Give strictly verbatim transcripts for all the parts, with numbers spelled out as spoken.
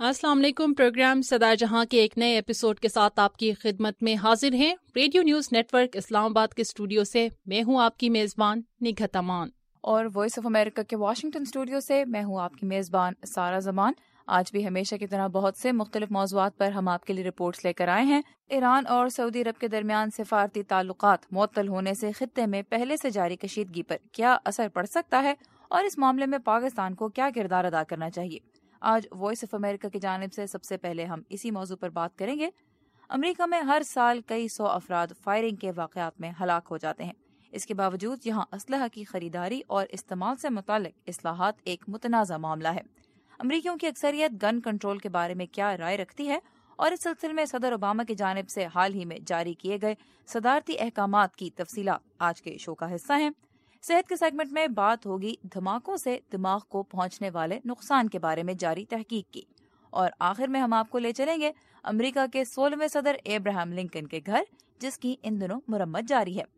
अस्सलाम वालेकुम। प्रोग्राम सदा जहां के एक नए एपिसोड के साथ आपकी खिदमत में हाजिर हैं। रेडियो न्यूज़ नेटवर्क इस्लामाबाद के स्टूडियो से मैं हूं आपकी मेज़बान निघत अमान, और वॉइस ऑफ अमेरिका के वाशिंगटन स्टूडियो से मैं हूं आपकी मेज़बान सारा जमान। आज भी हमेशा की तरह बहुत से मुख्तलिफ मौज़ूआत पर हम आपके लिए रिपोर्ट्स लेकर आए हैं। ईरान और सऊदी अरब के दरमियान सिफारती ताल्लुकात मुअत्तल होने से खित्ते में पहले से जारी कशीदगी पर क्या असर पड़ सकता है और इस मामले में पाकिस्तान को क्या किरदार अदा करना चाहिए। आज वॉइस ऑफ अमेरिका की जानिब से सबसे पहले हम इसी मौजू पर बात करेंगे। अमेरिका में हर साल कई सौ अफराद फायरिंग के वाक़यात में हलाक हो जाते हैं। इसके बावजूद यहाँ असलहा की खरीदारी और इस्तेमाल से मुतालिक इस्लाहात एक मुतनाज़ा मामला है। अमरीकियों की अक्सरियत गन कंट्रोल के बारे में क्या राय रखती है और इस सिलसिले में सदर ओबामा की जानिब से हाल ही में जारी किए गए सदारती अहकामात की तफसीलात आज के शो का हिस्सा हैं। सेहत के सेगमेंट में बात होगी धमाकों से दिमाग को पहुंचने वाले नुकसान के बारे में जारी तहकीक की, और आखिर में हम आपको ले चलेंगे अमेरिका के सोलहवें सदर अब्राहम लिंकन के घर, जिसकी इन दिनों मुरम्मत जारी है।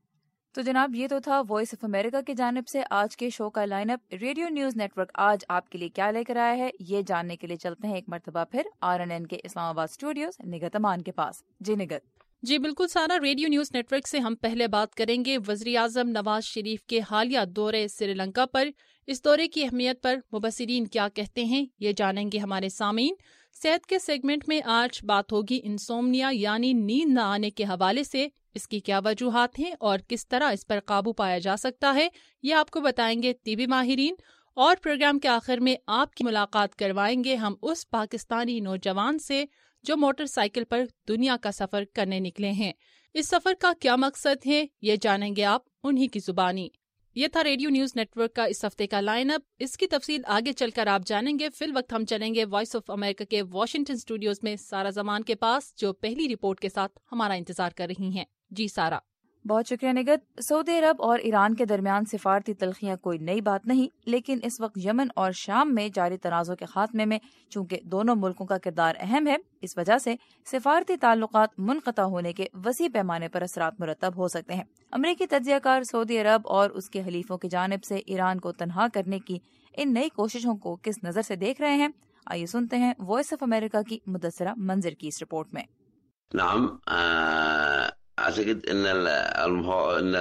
तो जनाब, ये तो था वॉइस ऑफ अमेरिका की जानिब से आज के शो का लाइनअप। रेडियो न्यूज नेटवर्क आज आपके लिए क्या लेकर आया है, ये जानने के लिए चलते हैं एक मरतबा फिर आर एन एन के इस्लामाबाद स्टूडियोज निगत अमान के पास। जी निगत। जी बिल्कुल सारा। रेडियो न्यूज़ नेटवर्क से हम पहले बात करेंगे वज़ीर आज़म नवाज शरीफ के हालिया दौरे श्रीलंका पर। इस दौरे की अहमियत पर मुबस्सिरीन क्या कहते हैं, ये जानेंगे हमारे सामीन। सेहत के सेगमेंट में आज बात होगी इंसोम्निया यानी नींद न आने के हवाले से। इसकी क्या वजूहात हैं और किस तरह इस पर काबू पाया जा सकता है, ये आपको बताएंगे तिबी माहिरीन। और प्रोग्राम के आखिर में आपकी मुलाकात करवाएंगे हम उस पाकिस्तानी नौजवान से जो मोटरसाइकिल पर दुनिया का सफर करने निकले हैं। इस सफर का क्या मकसद है, ये जानेंगे आप उन्हीं की जुबानी। ये था रेडियो न्यूज नेटवर्क का इस हफ्ते का लाइनअप। इसकी तफसील आगे चलकर आप जानेंगे। फिल वक्त हम चलेंगे वॉइस ऑफ अमेरिका के वाशिंगटन स्टूडियोज में सारा जमान के पास, जो पहली रिपोर्ट के साथ हमारा इंतजार कर रही हैं। जी सारा। बहुत शुक्रिया निगत। सऊदी अरब और ईरान के दरमियान सिफारती तलखियां कोई नई बात नहीं, लेकिन इस वक्त यमन और शाम में जारी तनाज़ों के खात्मे में चूंकि दोनों मुल्कों का किरदार अहम है, इस वजह से सिफारती ताल्लुकात मुनक़ता होने के वसी पैमाने पर असरात मुरतब हो सकते हैं। अमरीकी तज्ज़ियाकार सऊदी अरब और उसके हलीफों की जानिब से ईरान को तनहा करने की इन नई कोशिशों को किस नज़र से देख रहे हैं, आइए सुनते हैं वॉइस ऑफ अमेरिका की मुदस्सरा मंजिर की इस रिपोर्ट में। أعتقد أن أن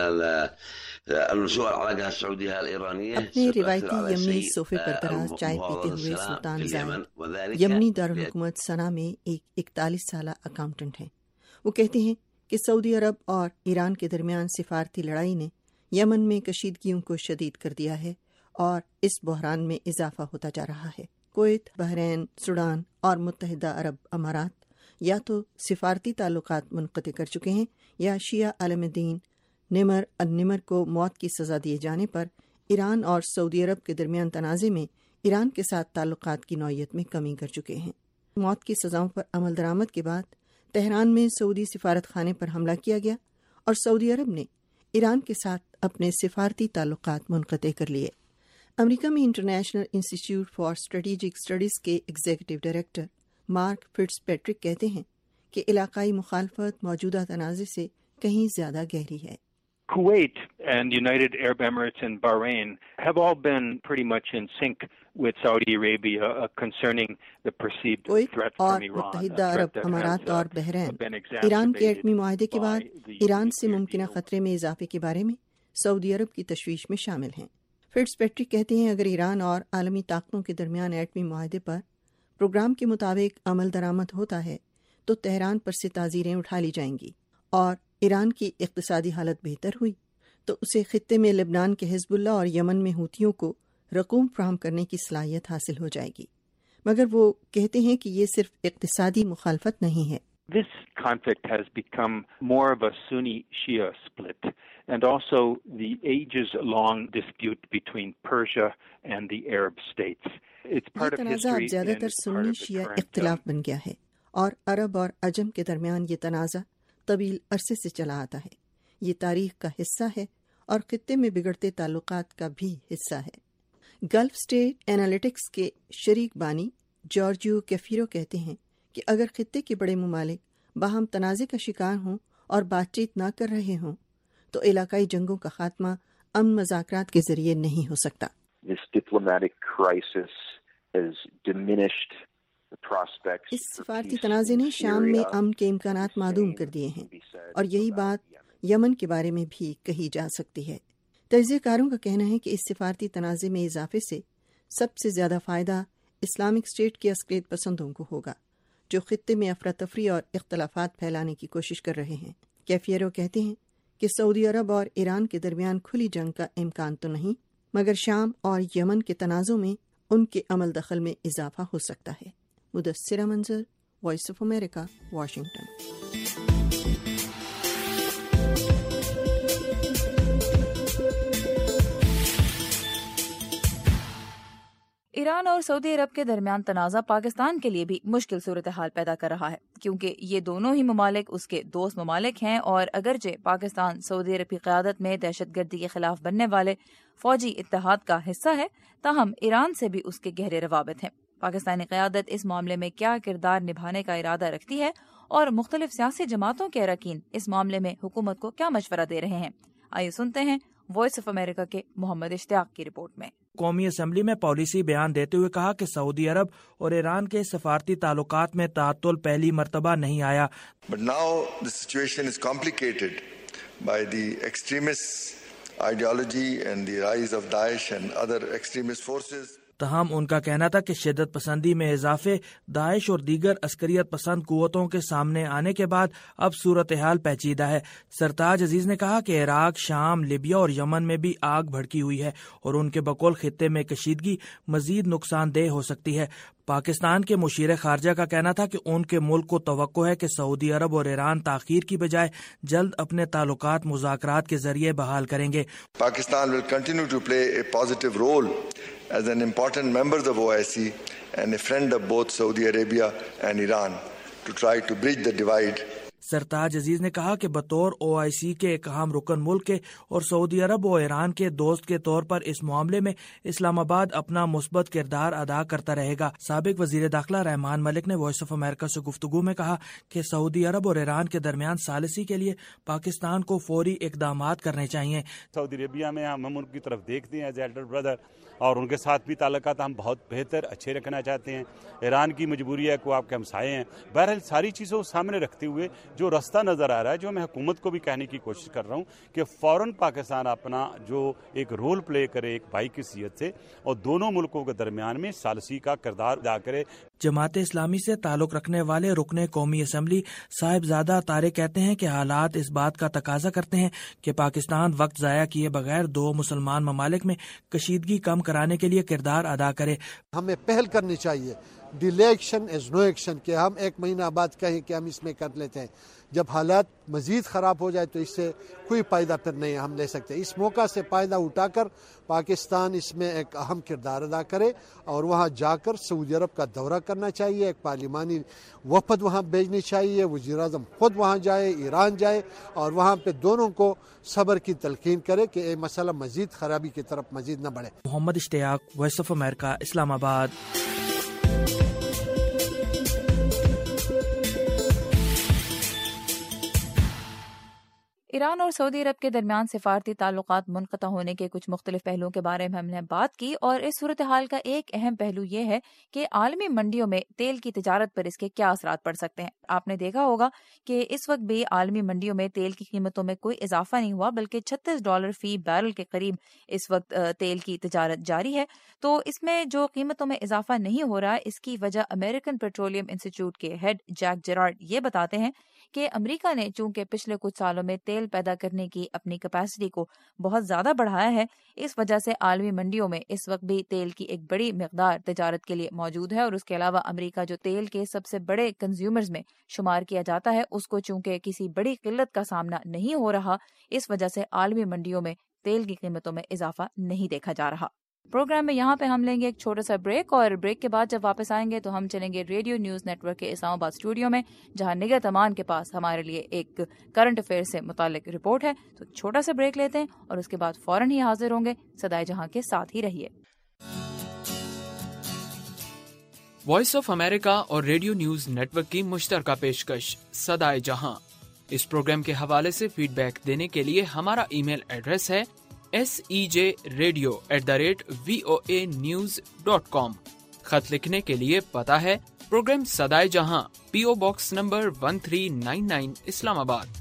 النشوء العلاقة السعودية الإيرانية अपने रिवायती यमनी सोफे पर दराज चाय पीते हुए सुल्तान जायद यमनी दारुल हुकूमत सना में एक इकतालीस साला अकाउंटेंट हैं। वो कहते हैं कि सऊदी अरब और ईरान के दरमियान सिफारती लड़ाई ने यमन में कशीदगियों को शदीद कर दिया है और इस बहरान में इजाफा होता जा रहा है। कुवैत, बहरीन, सूडान और मुत्तहिदा अरब अमारात या तो सिफारती ताल्लुकात मुनक़ते कर चुके हैं या शिया आलम-ए-दीन निमर अन-निमर को मौत की सज़ा दिए जाने पर ईरान और सऊदी अरब के दरमियान तनाज़े में ईरान के साथ ताल्लुकात की नौयत में कमी कर चुके हैं। मौत की सज़ाओं पर अमल दरामद के बाद तेहरान में सऊदी सिफारत खाने पर हमला किया गया और सऊदी अरब ने ईरान के साथ अपने सिफारती ताल्लुकात मुनक़ते कर लिए। अमरीका में International Institute for Strategic Studies के एग्जीक्यूटिव डायरेक्टर मार्क फिट्जपैट्रिक कहते हैं कि इलाकाई मुखालफत मौजूदा तनाज़े से कहीं ज़्यादा गहरी है। Kuwait and United Arab Emirates and Bahrain have all been pretty much in sync with Saudi Arabia uh, concerning the perceived threat from Iran. मुत्तहिदा अरब अमारात और बहरीन ईरान के एटमी मुआहदे के बाद ईरान से मुमकिन खतरे में इजाफे के बारे में सऊदी अरब की तशवीश में शामिल हैं। फिट्जपैट्रिक कहते हैं अगर ईरान और आलमी ताकतों के दरमियान एटमी मुआहदे पर प्रोग्राम के मुताबिक अमल दरामद होता है तो तेहरान पर से ताज़ीरें उठा ली जाएंगी और ईरान की इक़्तिसादी हालत बेहतर हुई तो उसे खित्ते में लेबनान के हिज़्बुल्लाह और यमन में हूतियों को रकूम फराहम करने की सलाहियत हासिल हो जाएगी। मगर वो कहते हैं कि ये सिर्फ इक़्तिसादी मुखालफत नहीं है। This conflict has become more of a Sunni-Shia split and also the ages-long dispute between Persia and the Arab states. It's part of history and ज़्यादातर part Sunni of the Shia current इख्तिलाफ बन गया है और अरब और अजम के दरमियान ये तनाज़ा तवील अरसे से चला आता है। ये तारीख का हिस्सा है और खित्ते में बिगड़ते ताल्लुकात का भी हिस्सा है। गल्फ स्टेट एनालिटिक्स के शरीक बानी जॉर्जियो कैफिरो कहते हैं कि अगर खित्ते के बड़े मुमालिक बाहम तनाज़े का शिकार हों और बातचीत ना कर रहे हों तो इलाकाई जंगों का खात्मा अमन मज़ाकरात के जरिए नहीं हो सकता। This diplomatic crisis has diminished اس سفارتی تنازع نے شام میں امن کے امکانات معدوم کر دیے ہیں، اور یہی بات یمن کے بارے میں بھی کہی جا سکتی ہے۔ تجزیہ کاروں کا کہنا ہے کہ اس سفارتی تنازع میں اضافے سے سب سے زیادہ فائدہ اسلامک اسٹیٹ کے عسکریت پسندوں کو ہوگا، جو خطے میں افراتفری اور اختلافات پھیلانے کی کوشش کر رہے ہیں۔ کیفیرو کہتے ہیں کہ سعودی عرب اور ایران کے درمیان کھلی جنگ کا امکان تو نہیں، مگر شام اور یمن کے تنازع میں ان کے عمل دخل میں اضافہ ہو سکتا ہے۔ Mudassira Manzar, voice of America, Washington. ایران اور سعودی عرب کے درمیان تنازع پاکستان کے لیے بھی مشکل صورتحال پیدا کر رہا ہے، کیونکہ یہ دونوں ہی ممالک اس کے دوست ممالک ہیں، اور اگرچہ پاکستان سعودی عرب کی قیادت میں دہشت گردی کے خلاف بننے والے فوجی اتحاد کا حصہ ہے، تاہم ایران سے بھی اس کے گہرے روابط ہیں۔ پاکستانی قیادت اس معاملے میں کیا کردار نبھانے کا ارادہ رکھتی ہے، اور مختلف سیاسی جماعتوں کے اراکین اس معاملے میں حکومت کو کیا مشورہ دے رہے ہیں؟ آئیے سنتے ہیں وائس آف امریکہ کے محمد اشتیاق کی رپورٹ میں۔ قومی اسمبلی میں پالیسی بیان دیتے ہوئے کہا کہ سعودی عرب اور ایران کے سفارتی تعلقات میں تعطل پہلی مرتبہ نہیں آیا۔ But now the situation is complicated by the extremist ideology and the rise of Daesh and other extremist forces. تاہم ان کا کہنا تھا کہ شدت پسندی میں اضافے، داعش اور دیگر عسکریت پسند قوتوں کے سامنے آنے کے بعد اب صورتحال پیچیدہ ہے۔ سرتاج عزیز نے کہا کہ عراق، شام، لیبیا اور یمن میں بھی آگ بھڑکی ہوئی ہے، اور ان کے بقول خطے میں کشیدگی مزید نقصان دہ ہو سکتی ہے۔ پاکستان کے مشیر خارجہ کا کہنا تھا کہ ان کے ملک کو توقع ہے کہ سعودی عرب اور ایران تاخیر کی بجائے جلد اپنے تعلقات مذاکرات کے ذریعے بحال کریں گے۔ Pakistan will continue to play a positive role as an important member of O I C and a friend of both Saudi Arabia and Iran to try to bridge the divide. سرتاج عزیز نے کہا کہ بطور او آئی سی کے ایک اہم رکن ملک کے اور سعودی عرب و ایران کے دوست کے طور پر اس معاملے میں اسلام آباد اپنا مثبت کردار ادا کرتا رہے گا۔ سابق وزیر داخلہ رحمان ملک نے وائس آف امریکہ سے گفتگو میں کہا کہ سعودی عرب اور ایران کے درمیان ثالثی کے لیے پاکستان کو فوری اقدامات کرنے چاہیے۔ سعودی عربیہ میں ہم ان کی طرف دیکھتے ہیں ایز ایلڈر بردر، اور ان کے ساتھ بھی تعلقات ہم بہت بہتر اچھے رکھنا چاہتے ہیں۔ ایران کی مجبوری ہے کہ آپ کے ہمسائے ہیں۔ بہرحال ساری چیزوں کو سامنے رکھتے ہوئے جو رستہ نظر آ رہا ہے، جو میں حکومت کو بھی کہنے کی کوشش کر رہا ہوں کہ فوراً پاکستان اپنا جو ایک رول پلے کرے ایک بھائی کی حیثیت سے، اور دونوں ملکوں کے درمیان میں ثالثی کا کردار ادا کرے۔ جماعت اسلامی سے تعلق رکھنے والے رکن قومی اسمبلی صاحبزادہ طارق کہتے ہیں کہ حالات اس بات کا تقاضا کرتے ہیں کہ پاکستان وقت ضائع کیے بغیر دو مسلمان ممالک میں کشیدگی کم کرانے کے لیے کردار ادا کرے۔ ہمیں پہل کرنی چاہیے، delay action is no action, کہ ہم ایک مہینہ بعد کہیں کہ ہم اس میں کر لیتے ہیں۔ جب حالات مزید خراب ہو جائے تو اس سے کوئی فائدہ پھر نہیں ہم لے سکتے۔ اس موقع سے فائدہ اٹھا کر پاکستان اس میں ایک اہم کردار ادا کرے، اور وہاں جا کر سعودی عرب کا دورہ کرنا چاہیے، ایک پارلیمانی وفد وہاں بھیجنی چاہیے، وزیر اعظم خود وہاں جائے، ایران جائے، اور وہاں پہ دونوں کو صبر کی تلقین کرے کہ یہ مسئلہ مزید خرابی کی طرف مزید نہ بڑھے۔ محمد اشتیاق، وائس آف امریکہ، اسلام آباد۔ ایران اور سعودی عرب کے درمیان سفارتی تعلقات منقطع ہونے کے کچھ مختلف پہلوؤں کے بارے میں ہم نے بات کی، اور اس صورتحال کا ایک اہم پہلو یہ ہے کہ عالمی منڈیوں میں تیل کی تجارت پر اس کے کیا اثرات پڑ سکتے ہیں۔ آپ نے دیکھا ہوگا کہ اس وقت بھی عالمی منڈیوں میں تیل کی قیمتوں میں کوئی اضافہ نہیں ہوا، بلکہ چھتیس ڈالر فی بیرل کے قریب اس وقت تیل کی تجارت جاری ہے۔ تو اس میں جو قیمتوں میں اضافہ نہیں ہو رہا، اس کی وجہ امریکن پیٹرولیم انسٹیٹیوٹ کے ہیڈ جیک جیرارڈ یہ بتاتے ہیں کہ امریکہ نے چونکہ پچھلے کچھ سالوں میں تیل پیدا کرنے کی اپنی کیپیسٹی کو بہت زیادہ بڑھایا ہے، اس وجہ سے عالمی منڈیوں میں اس وقت بھی تیل کی ایک بڑی مقدار تجارت کے لیے موجود ہے، اور اس کے علاوہ امریکہ جو تیل کے سب سے بڑے کنزیومرز میں شمار کیا جاتا ہے، اس کو چونکہ کسی بڑی قلت کا سامنا نہیں ہو رہا، اس وجہ سے عالمی منڈیوں میں تیل کی قیمتوں میں اضافہ نہیں دیکھا جا رہا۔ پروگرام میں یہاں پہ ہم لیں گے ایک چھوٹا سا بریک، اور بریک کے بعد جب واپس آئیں گے تو ہم چلیں گے ریڈیو نیوز نیٹ ورک کے اسلام آباد اسٹوڈیو میں، جہاں نگہت امان کے پاس ہمارے لیے ایک کرنٹ افیئر سے متعلق رپورٹ ہے۔ تو چھوٹا سا بریک لیتے ہیں اور اس کے بعد فوراً ہی حاضر ہوں گے۔ صدائے جہاں کے ساتھ ہی رہیے۔ وائس آف امریکہ اور ریڈیو نیوز نیٹ ورک کی مشترکہ پیشکش صدائے جہاں۔ اس پروگرام کے حوالے سے فیڈ بیک دینے کے لیے ہمارا ای میل ایڈریس ہے S E J radio at the rate V O A news dot com. خط لکھنے کے لیے پتہ ہے प्रोग्राम सदाए Jahan, PO box number one three nine nine Islamabad.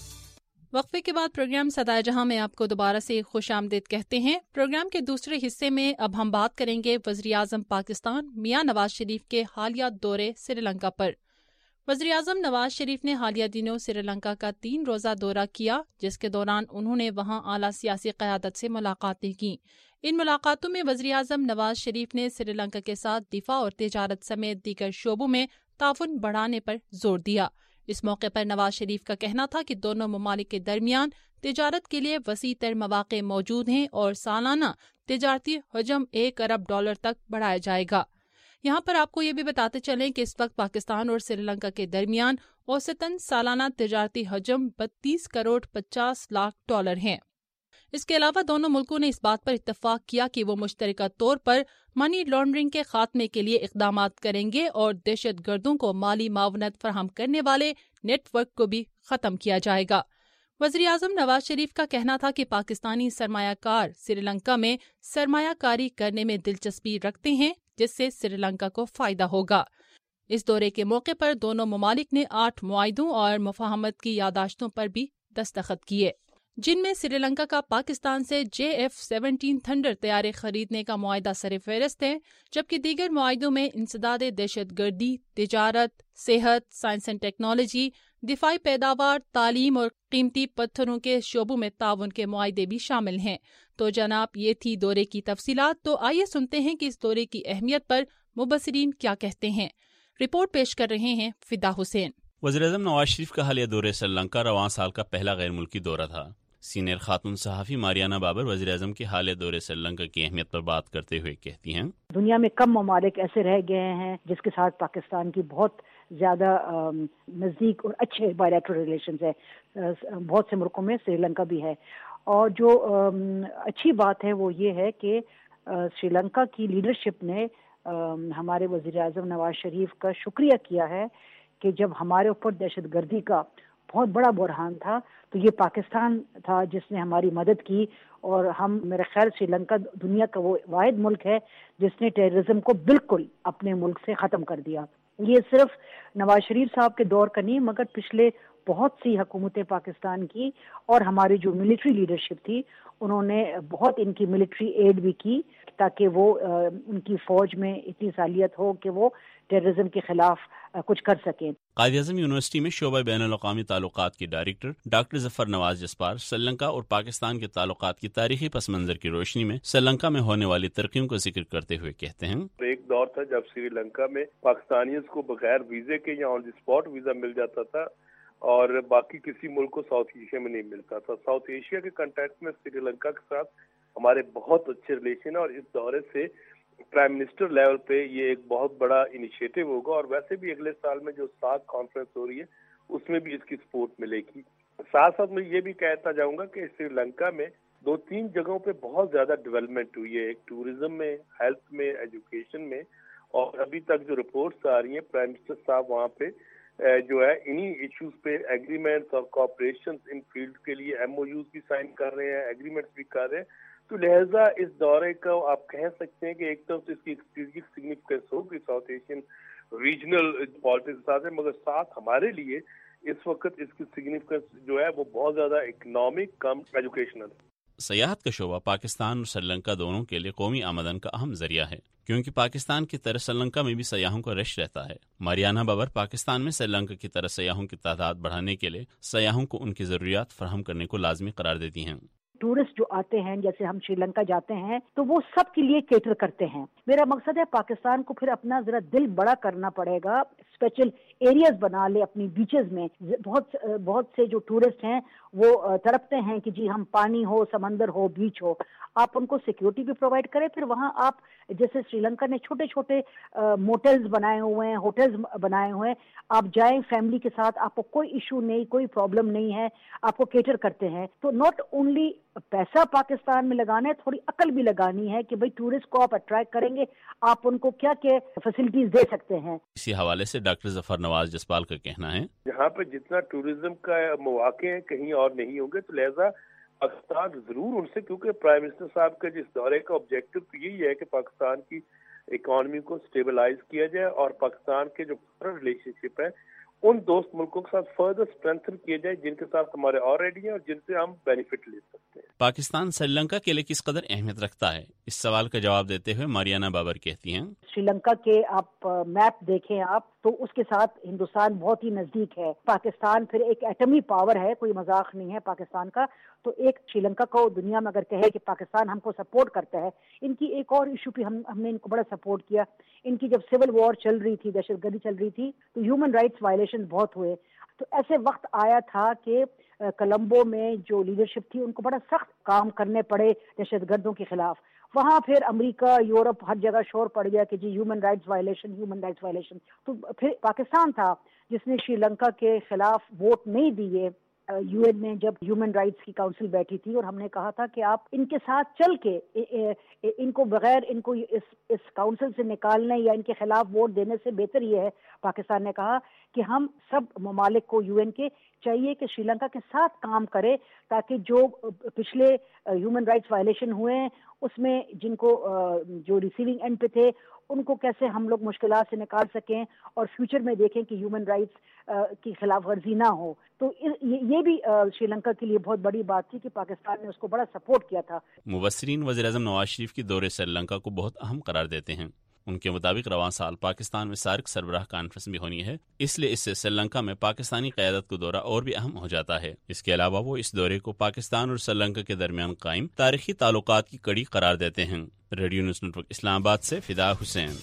वक्फे के बाद प्रोग्राम सदाए जहां में आपको दोबारा से खुशामदीद कहते हैं। प्रोग्राम के दूसरे हिस्से में अब हम बात करेंगे वज़ीर आज़म पाकिस्तान मियां नवाज शरीफ के हालिया दौरे श्रीलंका पर। वज़ीर आज़म नवाज शरीफ ने हालिया दिनों श्रीलंका का तीन रोज़ा दौरा किया, जिसके दौरान उन्होंने वहां आला सियासी क़यादत से मुलाकातें की। इन मुलाकातों में वज़ीर आज़म नवाज शरीफ ने श्रीलंका के साथ दिफा और तिजारत समेत दीगर शोबों में ताउन बढ़ाने पर जोर दिया। इस मौके पर नवाज शरीफ का कहना था कि दोनों ममालिक के दरमियान तिजारत के लिए वसी तर मौक़े मौजूद हैं और सालाना तिजारती हजम एक अरब डॉलर तक बढ़ाया जाएगा। यहाँ पर आपको ये भी बताते चलें कि इस वक्त पाकिस्तान और श्रीलंका के दरमियान औसतन सालाना तिजारती हजम बत्तीस करोड़ पचास लाख डॉलर हैं। इसके अलावा दोनों मुल्कों ने इस बात पर इत्तफाक किया कि वो मुश्तरका तौर पर मनी लॉन्ड्रिंग के खात्मे के लिए इक़दाम करेंगे और दहशत गर्दों को माली मावनत फराहम करने वाले नेटवर्क को भी ख़त्म किया जाएगा। वज़ीर आज़म नवाज शरीफ का कहना था कि पाकिस्तानी सरमायाकार श्रीलंका में सरमायाकारी करने में दिलचस्पी रखते हैं, जिससे श्रीलंका को फ़ायदा होगा। इस दौरे के मौके पर दोनों ममालिक ने आठ मुआहिदों और मुफाहमत की यादाश्तों पर भी दस्तखत किए, जिनमें श्रीलंका का पाकिस्तान से जे एफ सेवनटीन थंडर तैयारे खरीदने का मुआहिदा सर फहरिस्त है, जबकि दीगर मुआहिदों में इंसदादे दहशत गर्दी, तिजारत, सेहत, साइंस एंड टेक्नोलॉजी, दिफाई पैदावार, तालीम और कीमती पत्थरों के शोबों में ताउन के मुआहिदे भी शामिल हैं। तो जनाब, ये थी दौरे की तफसीलात। तो आइए सुनते हैं कि इस दौरे की अहमियत पर मुबस्सिरीन क्या कहते हैं। रिपोर्ट पेश कर रहे हैं फिदा हुसैन। वज़ीर-ए-आज़म नवाज शरीफ का हालिया दौरे श्रीलंका रवां साल का पहला गैर मुल्की दौरा था। सीनियर खातून सहाफ़ी मारियाना बाबर वज़ीर-ए-आज़म के हालिया दौरे श्रीलंका की अहमियत पर बात करते हुए कहती हैं, दुनिया में कम ममालिक ऐसे रह गए हैं जिसके साथ पाकिस्तान की बहुत ज़्यादा नज़दीक और अच्छे बायलैटरल रिलेशंस है। बहुत से मुल्कों में श्रीलंका भी है। और जो अच्छी बात है वो ये है कि श्रीलंका की लीडरशिप ने हमारे वज़ीर-ए-आज़म नवाज शरीफ का शुक्रिया किया है कि जब हमारे ऊपर दहशत गर्दी का बहुत बड़ा बुरहान था तो ये पाकिस्तान था जिसने हमारी मदद की। और हम मेरे ख्याल श्रीलंका दुनिया का वो वाहिद मुल्क है जिसने टेररिज्म को बिल्कुल अपने मुल्क से ख़त्म कर दिया। ये सिर्फ नवाज शरीफ साहब के दौर का नहीं, मगर पिछले बहुत सी हुकूमतें पाकिस्तान की और हमारी जो मिलिट्री लीडरशिप थी उन्होंने बहुत इनकी मिलिट्री एड भी की ताकि वो उनकी फौज में इतनी सालियत हो कि वो टेररिज्म के खिलाफ कुछ कर सकें। कायद-ए-आज़म यूनिवर्सिटी में शोबा बैनुल-अक़वामी ताल्लुकात की डायरेक्टर डॉक्टर ज़फ़र नवाज जसपार श्रीलंका और पाकिस्तान के ताल्लुकात की तारीखी पस मंज़र की रोशनी में श्रीलंका में होने वाली तरक्कियों का जिक्र करते हुए कहते हैं, एक दौर था जब श्रीलंका में पाकिस्तानियों को बगैर वीजे के या ऑन द स्पॉट वीजा मिल जाता था और बाकी किसी मुल्क को साउथ एशिया में नहीं मिलता था। साउथ एशिया के कंटेक्स्ट में श्रीलंका के साथ हमारे बहुत अच्छे रिलेशन है और इस दौरे से प्राइम मिनिस्टर लेवल पे ये एक बहुत बड़ा इनिशिएटिव होगा। और वैसे भी अगले साल में जो सात कॉन्फ्रेंस हो रही है उसमें भी इसकी सपोर्ट मिलेगी। साथ साथ मैं ये भी कहता जाऊंगा कि श्रीलंका में दो तीन जगहों पे बहुत ज्यादा डेवलपमेंट हुई है, एक टूरिज्म में, हेल्थ में, एजुकेशन में। और अभी तक जो रिपोर्ट्स आ रही हैं प्राइम मिनिस्टर साहब वहाँ पे जो है इन्हीं इश्यूज पे एग्रीमेंट्स और कॉपरेशन इन फील्ड के लिए एमओयूज भी साइन कर रहे हैं, एग्रीमेंट्स भी कर रहे हैं। तो लिहाजा इस दौरे को आप कह सकते हैं कि एक तरफ तो इसकी स्ट्रेटेजिक सिग्निफिकेंस होगी साउथ एशियन रीजनल पॉलिटिक्स के साथ है, मगर साथ हमारे लिए इस वक्त इसकी सिग्निफिकेंस जो है वो बहुत ज्यादा इकोनॉमिक कम एजुकेशनल है। सयाहत का शोबा पाकिस्तान और श्रीलंका दोनों के लिए कौमी आमदन का अहम जरिया है, क्योंकि पाकिस्तान की तरह श्रीलंका में भी सयाहों का रश रहता है। मारियाना बाबर पाकिस्तान में श्रीलंका की तरह सयाहों की तादाद बढ़ाने के लिए सयाहों को उनकी जरूरियात फराहम करने को लाजमी करार देती हैं। टूरिस्ट जो आते हैं, जैसे हम श्रीलंका जाते हैं तो वो सब के लिए केटर करते हैं। मेरा मकसद है पाकिस्तान को फिर अपना जरा दिल बड़ा करना पड़ेगा, स्पेशल एरियाज बना ले अपनी बीचेस में। बहुत बहुत से जो टूरिस्ट हैं वो तड़पते हैं कि जी हम पानी हो, समंदर हो, बीच हो। आप उनको सिक्योरिटी भी प्रोवाइड करें। फिर वहाँ आप जैसे श्रीलंका ने छोटे छोटे मोटेल्स बनाए हुए हैं, होटल्स बनाए हुए हैं, आप जाएं फैमिली के साथ, आपको कोई इशू नहीं, कोई प्रॉब्लम नहीं है, आपको केटर करते हैं। तो नॉट ओनली पैसा पाकिस्तान में लगाना है, थोड़ी अकल भी लगानी है कि भाई टूरिस्ट को आप अट्रैक्ट करेंगे, आप उनको क्या क्या फैसिलिटीज दे सकते हैं। इसी हवाले से डॉक्टर जफर नवाज जसपाल का कहना है, यहाँ पे जितना टूरिज्म का मौके हैं कहीं और नहीं होंगे, तो लिहाजा पाकिस्तान जरूर उनसे, क्योंकि प्राइम मिनिस्टर साहब के जिस दौरे का ऑब्जेक्टिव तो यही है कि पाकिस्तान की اکانومی کو اسٹیبلائز کیا جائے اور پاکستان کے جو ریلیشن شپ ہے ان دوست ملکوں کے ساتھ فردر اسٹرینتھن کیے جائے جن کے ساتھ ہمارے آلریڈی ہیں اور جن سے ہم بینیفٹ لے سکتے ہیں. پاکستان سری لنکا کے لیے کس قدر اہمیت رکھتا ہے؟ اس سوال کا جواب دیتے ہوئے ماریانا بابر کہتی ہیں سری لنکا کے آپ میپ دیکھیں آپ تو اس کے ساتھ ہندوستان بہت ہی نزدیک ہے. پاکستان پھر ایک ایٹمی پاور ہے, کوئی مذاق نہیں ہے پاکستان کا. تو ایک سری لنکا کو دنیا میں اگر کہے کہ پاکستان ہم کو سپورٹ کرتا ہے, ان کی ایک اور ایشو پہ ہم ہم نے ان کو بڑا سپورٹ کیا. ان کی جب سول وار چل رہی تھی, دہشت گردی چل رہی تھی, تو ہیومن رائٹس وائلیشن بہت ہوئے. تو ایسے وقت آیا تھا کہ کولمبو میں جو لیڈرشپ تھی ان کو بڑا سخت کام کرنے پڑے دہشت گردوں کے خلاف. وہاں پھر امریکہ, یورپ, ہر جگہ شور پڑ گیا کہ جی human rights violation human rights violation. تو پھر پاکستان تھا جس نے سری لنکا کے خلاف ووٹ نہیں دیے یو این میں جب ہیومن رائٹس کی کاؤنسل بیٹھی تھی, اور ہم نے کہا تھا کہ آپ ان کے ساتھ چل کے ان کو بغیر ان کو اس اس کاؤنسل سے نکالنے یا ان کے خلاف ووٹ دینے سے بہتر یہ ہے. پاکستان نے کہا کہ ہم سب ممالک کو یو این کے چاہیے کہ سری لنکا کے ساتھ کام کرے تاکہ جو پچھلے ہیومن رائٹس وائلیشن ہوئے ہیں اس میں جن کو جو ریسیونگ اینڈ پہ تھے ان کو کیسے ہم لوگ مشکلات سے نکال سکیں اور فیوچر میں دیکھیں کہ ہیومن رائٹس کی خلاف ورزی نہ ہو. تو یہ بھی سری لنکا کے لیے بہت بڑی بات تھی کہ پاکستان نے اس کو بڑا سپورٹ کیا تھا. مبصرین وزیر اعظم نواز شریف کی دورے سری لنکا کو بہت اہم قرار دیتے ہیں. ان کے مطابق رواں سال پاکستان میں سارک سربراہ کانفرنس بھی ہونی ہے, اس لیے اس سے سری لنکا میں پاکستانی قیادت کو دورہ اور بھی اہم ہو جاتا ہے. اس کے علاوہ وہ اس دورے کو پاکستان اور سری لنکا کے درمیان قائم تاریخی تعلقات کی کڑی قرار دیتے ہیں. Radio news network Islamabad سے فدا حسین.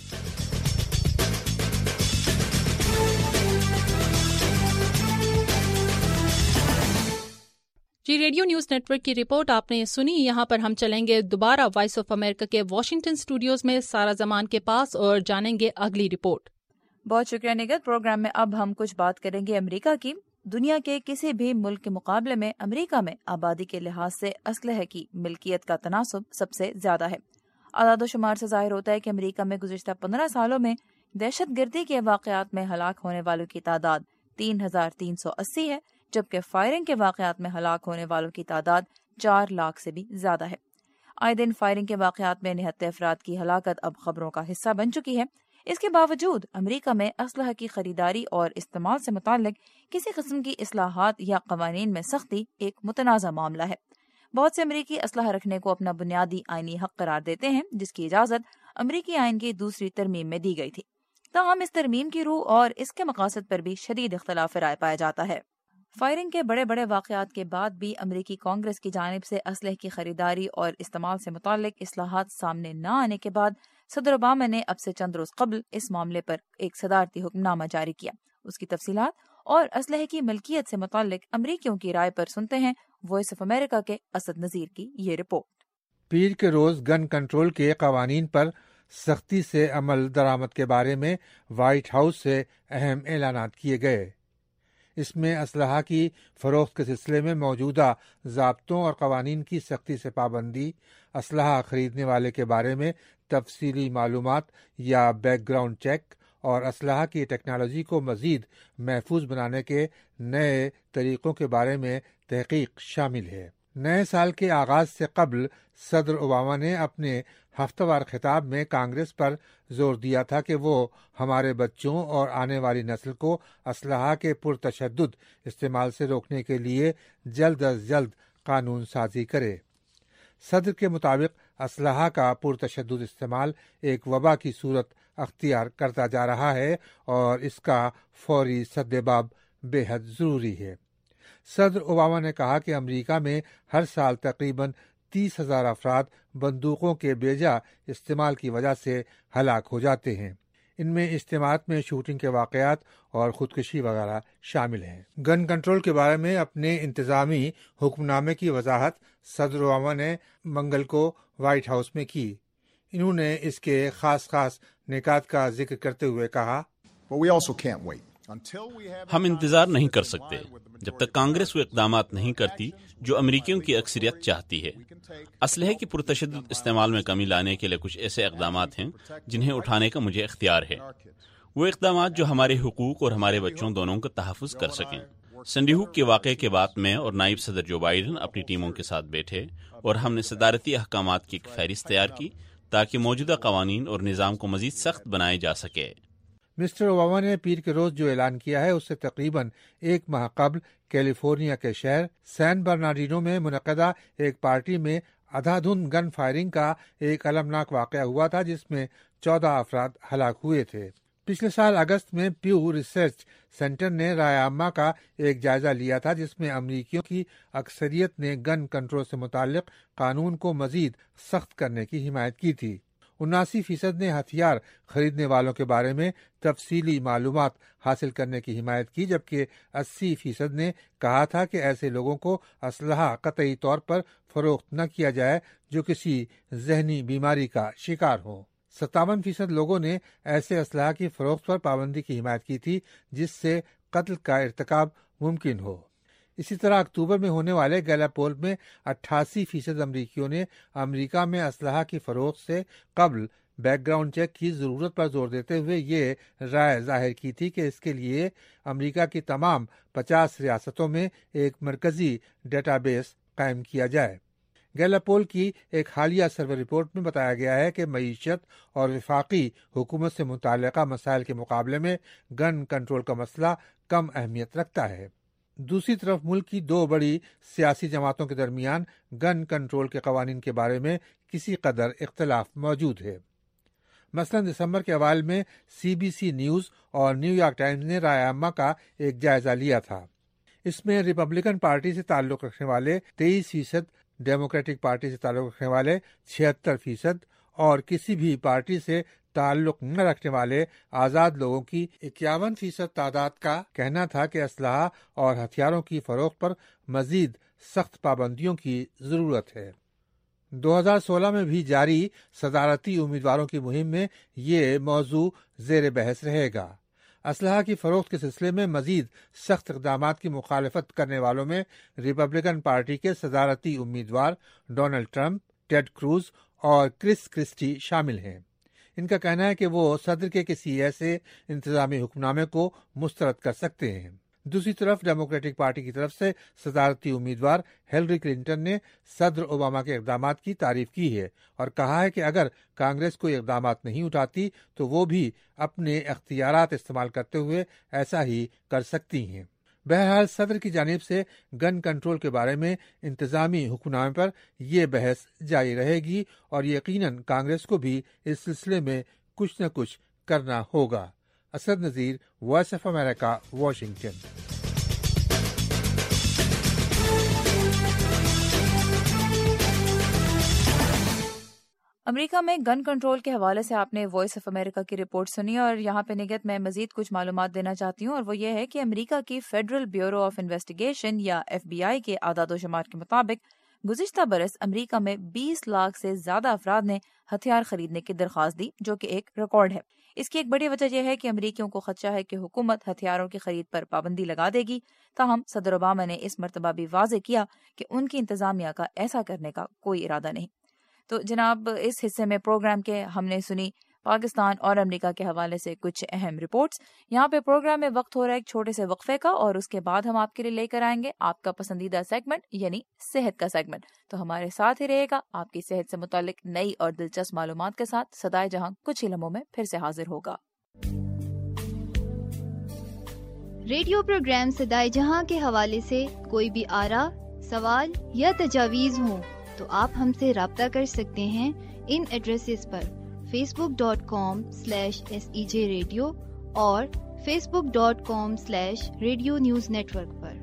جی ریڈیو نیوز نیٹ ورک کی رپورٹ آپ نے سنی. یہاں پر ہم چلیں گے دوبارہ وائس آف امریکہ کے واشنگٹن اسٹوڈیوز میں سارا زمان کے پاس اور جانیں گے اگلی رپورٹ. بہت شکریہ نگت. پروگرام میں اب ہم کچھ بات کریں گے امریکہ کی. دنیا کے کسی بھی ملک کے مقابلے میں امریکہ میں آبادی کے لحاظ سے اسلحے کی ملکیت کا تناسب سب سے زیادہ ہے. اعداد و شمار سے ظاہر ہوتا ہے کہ امریکہ میں گزشتہ پندرہ سالوں میں دہشت گردی کے واقعات میں ہلاک ہونے والوں کی تعداد تین ہزار تین سو اسی ہے، جبکہ فائرنگ کے واقعات میں ہلاک ہونے والوں کی تعداد چار لاکھ سے بھی زیادہ ہے. آئے دن فائرنگ کے واقعات میں نہتے افراد کی ہلاکت اب خبروں کا حصہ بن چکی ہے. اس کے باوجود امریکہ میں اسلحہ کی خریداری اور استعمال سے متعلق کسی قسم کی اصلاحات یا قوانین میں سختی ایک متنازع معاملہ ہے. بہت سے امریکی اسلحہ رکھنے کو اپنا بنیادی آئینی حق قرار دیتے ہیں، جس کی اجازت امریکی آئین کی دوسری ترمیم میں دی گئی تھی. تاہم اس ترمیم کی روح اور اس کے مقاصد پر بھی شدید اختلاف رائے پایا جاتا ہے. فائرنگ کے بڑے بڑے واقعات کے بعد بھی امریکی کانگریس کی جانب سے اسلحے کی خریداری اور استعمال سے متعلق اصلاحات سامنے نہ آنے کے بعد صدر اوباما نے اب سے چند روز قبل اس معاملے پر ایک صدارتی حکم نامہ جاری کیا. اس کی تفصیلات اور اسلحے کی ملکیت سے متعلق امریکیوں کی رائے پر سنتے ہیں وائس آف امریکہ کے اسد نذیر کی یہ رپورٹ. پیر کے روز گن کنٹرول کے قوانین پر سختی سے عمل درآمد کے بارے میں وائٹ ہاؤس سے اہم اعلانات کیے گئے. اس میں اسلحہ کی فروخت کے سلسلے میں موجودہ ضابطوں اور قوانین کی سختی سے پابندی، اسلحہ خریدنے والے کے بارے میں تفصیلی معلومات یا بیک گراؤنڈ چیک اور اسلحہ کی ٹیکنالوجی کو مزید محفوظ بنانے کے نئے طریقوں کے بارے میں تحقیق شامل ہے. نئے سال کے آغاز سے قبل صدر اوباما نے اپنے ہفتہ وار خطاب میں کانگریس پر زور دیا تھا کہ وہ ہمارے بچوں اور آنے والی نسل کو اسلحہ کے پرتشدد استعمال سے روکنے کے لیے جلد از جلد قانون سازی کرے. صدر کے مطابق اسلحہ کا پرتشدد استعمال ایک وبا کی صورت اختیار کرتا جا رہا ہے اور اس کا فوری سدباب بے حد ضروری ہے. صدر اوباما نے کہا کہ امریکہ میں ہر سال تقریباً تیس ہزار افراد بندوقوں کے بیجا استعمال کی وجہ سے ہلاک ہو جاتے ہیں. ان میں اجتماعات میں شوٹنگ کے واقعات اور خودکشی وغیرہ شامل ہیں. گن کنٹرول کے بارے میں اپنے انتظامی حکم نامے کی وضاحت صدر اوباما نے منگل کو وائٹ ہاؤس میں کی. انہوں نے اس کے خاص خاص نکات کا ذکر کرتے ہوئے کہا، ہم انتظار نہیں کر سکتے جب تک کانگریس وہ اقدامات نہیں کرتی جو امریکیوں کی اکثریت چاہتی ہے. اسلحے کی پرتشدد استعمال میں کمی لانے کے لیے کچھ ایسے اقدامات ہیں جنہیں اٹھانے کا مجھے اختیار ہے. وہ اقدامات جو ہمارے حقوق اور ہمارے بچوں دونوں کا تحفظ کر سکیں. سنڈی ہوک کے واقعے کے بعد میں اور نائب صدر جو بائیڈن اپنی ٹیموں کے ساتھ بیٹھے اور ہم نے صدارتی احکامات کی ایک فہرست تیار کی تاکہ موجودہ قوانین اور نظام کو مزید سخت بنایا جا سکے۔ مسٹر اوباما نے پیر کے روز جو اعلان کیا ہے اس سے تقریباً ایک ماہ قبل کیلیفورنیا کے شہر سین برنارڈینو میں منعقدہ ایک پارٹی میں ادھا دھند گن فائرنگ کا ایک المناک واقعہ ہوا تھا جس میں چودہ افراد ہلاک ہوئے تھے۔ پچھلے سال اگست میں پیو ریسرچ سینٹر نے رائے عامہ کا ایک جائزہ لیا تھا جس میں امریکیوں کی اکثریت نے گن کنٹرول سے متعلق قانون کو مزید سخت کرنے کی حمایت کی تھی۔ اناسی فیصد نے ہتھیار خریدنے والوں کے بارے میں تفصیلی معلومات حاصل کرنے کی حمایت کی، جبکہ اسی فیصد نے کہا تھا کہ ایسے لوگوں کو اسلحہ قطعی طور پر فروخت نہ کیا جائے جو کسی ذہنی بیماری کا شکار ہوں۔ ستاون فیصد لوگوں نے ایسے اسلحہ کی فروخت پر پابندی کی حمایت کی تھی جس سے قتل کا ارتکاب ممکن ہو۔ اسی طرح اکتوبر میں ہونے والے گیلپ پول میں اٹھاسی فیصد امریکیوں نے امریکہ میں اسلحہ کی فروخت سے قبل بیک گراؤنڈ چیک کی ضرورت پر زور دیتے ہوئے یہ رائے ظاہر کی تھی کہ اس کے لیے امریکہ کی تمام پچاس ریاستوں میں ایک مرکزی ڈیٹا بیس قائم کیا جائے۔ گیلپ پول کی ایک حالیہ سروے رپورٹ میں بتایا گیا ہے کہ معیشت اور وفاقی حکومت سے متعلقہ مسائل کے مقابلے میں گن کنٹرول کا مسئلہ کم اہمیت رکھتا ہے۔ دوسری طرف ملک کی دو بڑی سیاسی جماعتوں کے درمیان گن کنٹرول کے قوانین کے بارے میں کسی قدر اختلاف موجود ہے۔ مثلا دسمبر کے اوائل میں سی بی سی نیوز اور نیو یارک ٹائمز نے رائے عامہ کا ایک جائزہ لیا تھا۔ اس میں ریپبلکن پارٹی سے تعلق رکھنے والے تیئیس فیصد، ڈیموکریٹک پارٹی سے تعلق رکھنے والے چھہتر فیصد اور کسی بھی پارٹی سے تعلق نہ رکھنے والے آزاد لوگوں کی اکیاون فیصد تعداد کا کہنا تھا کہ اسلحہ اور ہتھیاروں کی فروخت پر مزید سخت پابندیوں کی ضرورت ہے۔ دو ہزار سولہ میں بھی جاری صدارتی امیدواروں کی مہم میں یہ موضوع زیر بحث رہے گا۔ اسلحہ کی فروخت کے سلسلے میں مزید سخت اقدامات کی مخالفت کرنے والوں میں ریپبلکن پارٹی کے صدارتی امیدوار ڈونلڈ ٹرمپ، ٹیڈ کروز اور کرس کرسٹی شامل ہیں۔ ان کا کہنا ہے کہ وہ صدر کے کسی ایسے انتظامی حکم نامے کو مسترد کر سکتے ہیں۔ دوسری طرف ڈیموکریٹک پارٹی کی طرف سے صدارتی امیدوار ہیلری کلنٹن نے صدر اوباما کے اقدامات کی تعریف کی ہے اور کہا ہے کہ اگر کانگریس کوئی اقدامات نہیں اٹھاتی تو وہ بھی اپنے اختیارات استعمال کرتے ہوئے ایسا ہی کر سکتی ہیں۔ بہرحال صدر کی جانب سے گن کنٹرول کے بارے میں انتظامی حکم نامے پر یہ بحث جاری رہے گی اور یقیناً کانگریس کو بھی اس سلسلے میں کچھ نہ کچھ کرنا ہوگا۔ Asad Nazir, voice of America, Washington. America میں گن کنٹرول کے حوالے سے آپ نے وائس آف امریکہ کی رپورٹ سنی اور یہاں پہ نگہت میں مزید کچھ معلومات دینا چاہتی ہوں، اور وہ یہ ہے کہ امریکہ کی فیڈرل بیورو آف انویسٹیگیشن یا ایف بی آئی کے اعداد و شمار کے مطابق گزشتہ برس امریکہ میں بیس لاکھ سے زیادہ افراد نے ہتھیار خریدنے کی درخواست دی، جو کہ ایک ریکارڈ ہے۔ اس کی ایک بڑی وجہ یہ ہے کہ امریکیوں کو خدشہ ہے کہ حکومت ہتھیاروں کی خرید پر پابندی لگا دے گی، تاہم صدر اوباما نے اس مرتبہ بھی واضح کیا کہ ان کی انتظامیہ کا ایسا کرنے کا کوئی ارادہ نہیں۔ تو جناب، اس حصے میں پروگرام کے ہم نے سنی پاکستان اور امریکہ کے حوالے سے کچھ اہم رپورٹس۔ یہاں پہ پروگرام میں وقت ہو رہا ہے ایک چھوٹے سے وقفے کا، اور اس کے بعد ہم آپ کے لیے لے کر آئیں گے آپ کا پسندیدہ سیگمنٹ یعنی صحت کا سیگمنٹ۔ تو ہمارے ساتھ ہی رہے گا، آپ کی صحت سے متعلق نئی اور دلچسپ معلومات کے ساتھ صدائے جہاں کچھ ہی لمحوں میں پھر سے حاضر ہوگا۔ ریڈیو پروگرام صدائے جہاں کے حوالے سے کوئی بھی آرا، سوال یا تجاویز ہوں تو آپ ہم سے رابطہ کر سکتے ہیں ان ایڈریسز پر facebook dot com slash S E J radio اور facebook dot com slash radio news network پر۔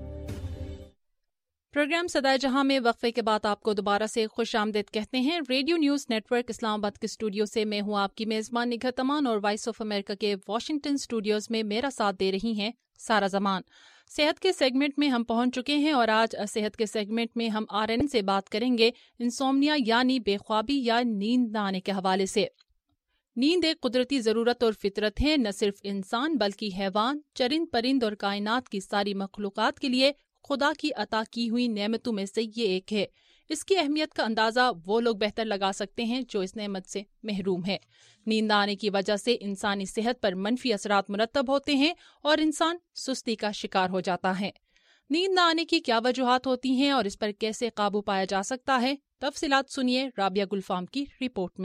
پروگرام صدائے جہاں میں وقفے کے بعد آپ کو دوبارہ سے خوش آمدید کہتے ہیں۔ Radio news network Islamabad کے اسٹوڈیو سے میں ہوں آپ کی میزبان نگہت امان، اور وائس آف امریکہ کے واشنگٹن اسٹوڈیوز میں میرا ساتھ دے رہی ہیں سارا زمان۔ صحت کے سیگمنٹ میں ہم پہنچ چکے ہیں، اور آج صحت کے سیگمنٹ میں ہم آر این سے بات کریں گے انسومنیا یعنی بے خوابی یا نیند نہ آنے کے حوالے سے۔ نیند ایک قدرتی ضرورت اور فطرت ہے، نہ صرف انسان بلکہ حیوان، چرند پرند اور کائنات کی ساری مخلوقات کے لیے خدا کی عطا کی ہوئی نعمتوں میں سے یہ ایک ہے۔ اس کی اہمیت کا اندازہ وہ لوگ بہتر لگا سکتے ہیں جو اس نعمت سے محروم ہے۔ نیند نہ آنے کی وجہ سے انسانی صحت پر منفی اثرات مرتب ہوتے ہیں اور انسان سستی کا شکار ہو جاتا ہے۔ نیند نہ آنے کی کیا وجوہات ہوتی ہیں اور اس پر کیسے قابو پایا جا سکتا ہے؟ تفصیلات سنیے رابعہ گلفام کی رپورٹ میں۔